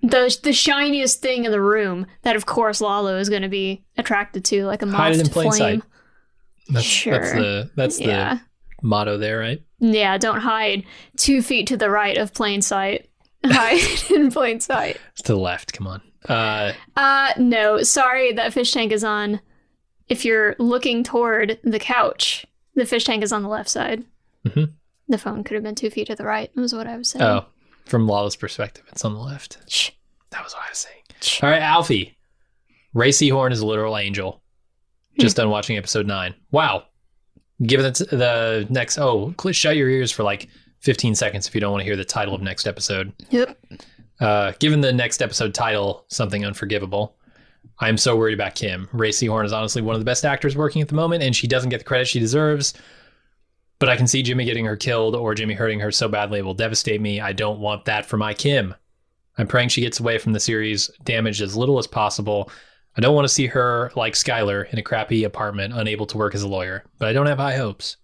the shiniest thing in the room that, of course, Lalo is going to be attracted to, like a moth
hide it in plain
flame.
sight.
Sure.
That's the motto there, right?
Yeah, don't hide 2 feet to the right of plain sight. Hide in plain sight.
It's to the left. Come on.
No, sorry, that fish tank is on. If you're looking toward the couch, the fish tank is on the left side.
Mm-hmm.
The phone could have been 2 feet to the right, was what I was saying.
Oh, from Lala's perspective, it's on the left.
Shh.
That was what I was saying. Shh. All right, Alfie. Ray Seahorn is a literal angel. Just done watching episode 9. Wow. Given the next... Oh, shut your ears for like 15 seconds if you don't want to hear the title of next episode.
Yep.
Given the next episode title, Something Unforgivable, I'm so worried about Kim. Ray Seahorn is honestly one of the best actors working at the moment, and she doesn't get the credit she deserves. But I can see Jimmy getting her killed or Jimmy hurting her so badly it will devastate me. I don't want that for my Kim. I'm praying she gets away from the series damaged as little as possible. I don't want to see her like Skylar in a crappy apartment, unable to work as a lawyer. But I don't have high hopes.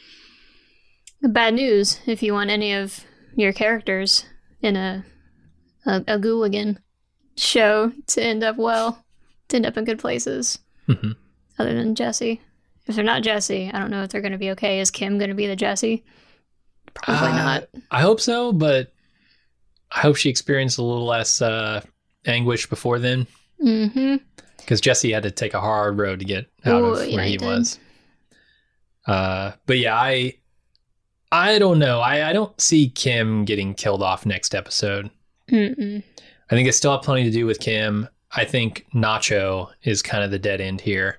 Bad news if you want any of your characters in a Ghouligan show to end up well, to end up in good places.
Mm-hmm.
Other than Jesse. If they're not Jesse, I don't know if they're going to be okay. Is Kim going to be the Jesse? Probably not.
I hope so, but I hope she experienced a little less anguish before then.
Mm-hmm.
Because Jesse had to take a hard road to get out of where he was. But yeah, I don't know. I don't see Kim getting killed off next episode.
Mm-mm.
I think it still have plenty to do with Kim. I think Nacho is kind of the dead end here.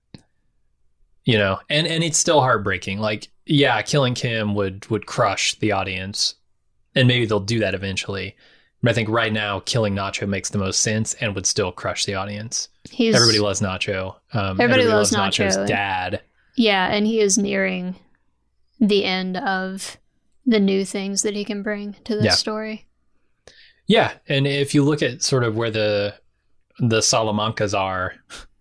You know, and it's still heartbreaking. Like, yeah, killing Kim would crush the audience. And maybe they'll do that eventually. But I think right now, killing Nacho makes the most sense and would still crush the audience. Everybody loves Nacho.
Everybody loves
Nacho's
Nacho.
dad.
Yeah, and he is nearing the end of the new things that he can bring to this story.
Yeah, and if you look at sort of where the Salamancas are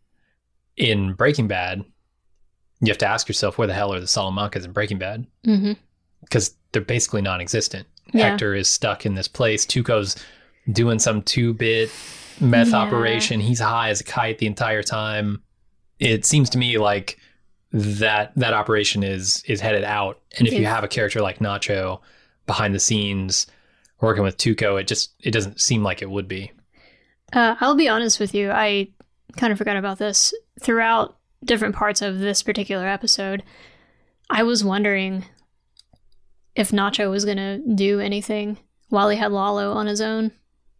in Breaking Bad, you have to ask yourself, where the hell are the Salamancas in Breaking Bad? Because they're basically non-existent. Yeah. Hector is stuck in this place. Tuco's doing some 2-bit meth operation. He's high as a kite the entire time. It seems to me like that operation is headed out. And if you have a character like Nacho behind the scenes working with Tuco, it doesn't seem like it would be.
I'll be honest with you. I kind of forgot about this. Throughout different parts of this particular episode, I was wondering if Nacho was going to do anything while he had Lalo on his own.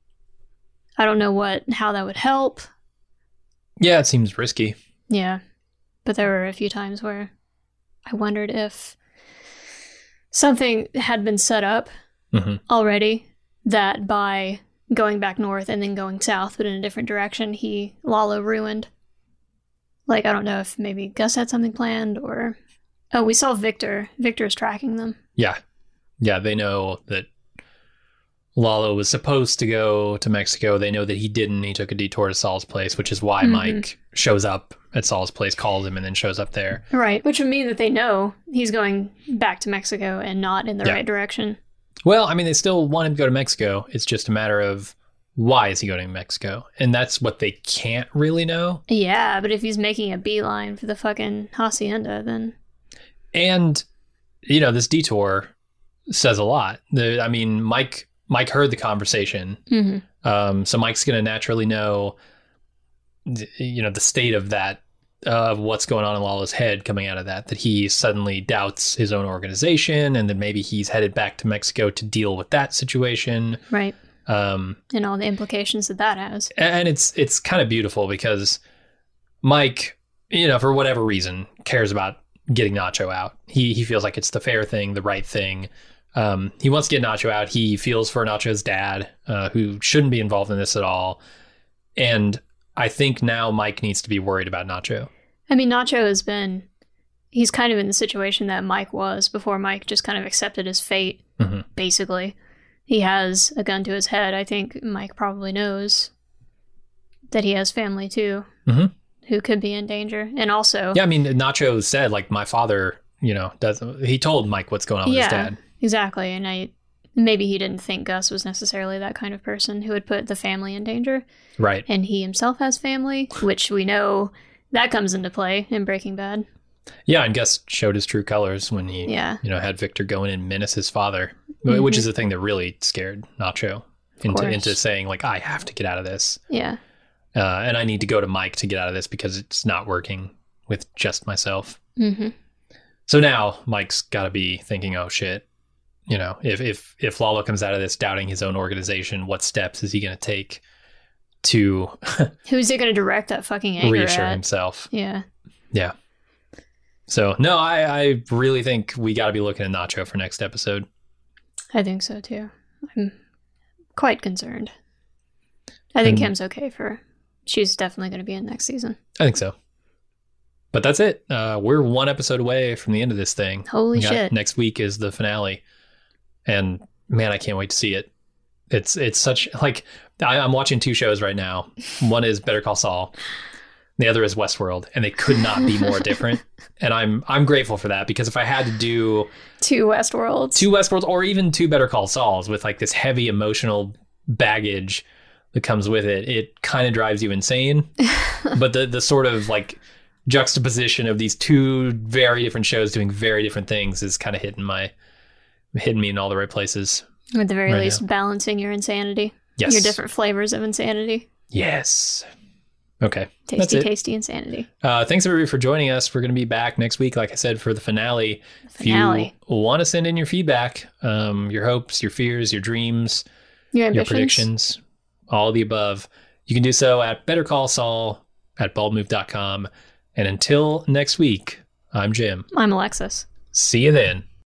I don't know how that would help.
Yeah, it seems risky.
Yeah. But there were a few times where I wondered if something had been set up already, that by going back north and then going south, but in a different direction, Lalo ruined. Like, I don't know if maybe Gus had something planned or... Oh, we saw Victor. Victor's tracking them.
Yeah. Yeah, they know that Lalo was supposed to go to Mexico. They know that he didn't. He took a detour to Saul's place, which is why Mike shows up at Saul's place, calls him, and then shows up there.
Right, which would mean that they know he's going back to Mexico and not in the right direction.
Well, I mean, they still want him to go to Mexico. It's just a matter of why is he going to Mexico? And that's what they can't really know.
Yeah, but if he's making a beeline for the fucking hacienda, then...
And, you know, this detour says a lot. Mike heard the conversation. So Mike's going to naturally know, you know, the state of that, of what's going on in Lalo's head coming out of that he suddenly doubts his own organization, and then maybe he's headed back to Mexico to deal with that situation.
Right. And all the implications that has.
And it's kind of beautiful because Mike, you know, for whatever reason, cares about getting Nacho out. He feels like it's the fair thing, the right thing. He wants to get Nacho out. He feels for Nacho's dad, who shouldn't be involved in this at all. And I think now Mike needs to be worried about Nacho. I mean,
Nacho he's kind of in the situation that Mike was before Mike just kind of accepted his fate, basically. He has a gun to his head. I think Mike probably knows that he has family too, who could be in danger. And also...
Yeah, I mean, Nacho said, like, my father, you know, he told Mike what's going on with his dad.
Exactly. And maybe he didn't think Gus was necessarily that kind of person who would put the family in danger.
Right.
And he himself has family, which we know that comes into play in Breaking Bad.
Yeah, and Gus showed his true colors when he had Victor go in and menace his father, which is the thing that really scared Nacho into saying, like, I have to get out of this.
Yeah.
And I need to go to Mike to get out of this because it's not working with just myself.
Mm-hmm.
So now Mike's got to be thinking, oh, shit. You know, if Lalo comes out of this doubting his own organization, what steps is he going to take to...
Who's he going to direct that fucking anger
reassure
at?
himself.
Yeah.
Yeah. So, no, I really think we got to be looking at Nacho for next episode.
I think so, too. I'm quite concerned. I think Kim's okay for... She's definitely going to be in next season.
I think so. But that's it. We're one episode away from the end of this thing.
Holy shit.
Next week is the finale. And, man, I can't wait to see it. It's such... Like, I'm watching 2 shows right now. One is Better Call Saul. The other is Westworld, and they could not be more different. And I'm grateful for that, because if I had to do
2 Westworlds,
or even 2 Better Call Sauls with like this heavy emotional baggage that comes with it, it kind of drives you insane. But the sort of like juxtaposition of these 2 very different shows doing very different things is kind of hitting me in all the right places.
At the very least, balancing your insanity.
Yes.
Your different flavors of insanity.
Yes. Okay.
Tasty insanity.
Thanks everybody for joining us. We're going to be back next week, like I said, for the finale. If you want to send in your feedback, your hopes, your fears, your dreams,
your
predictions, all of the above, you can do so at bettercallsaul@baldmove.com. And until next week, I'm Jim.
I'm Alexis.
See you then.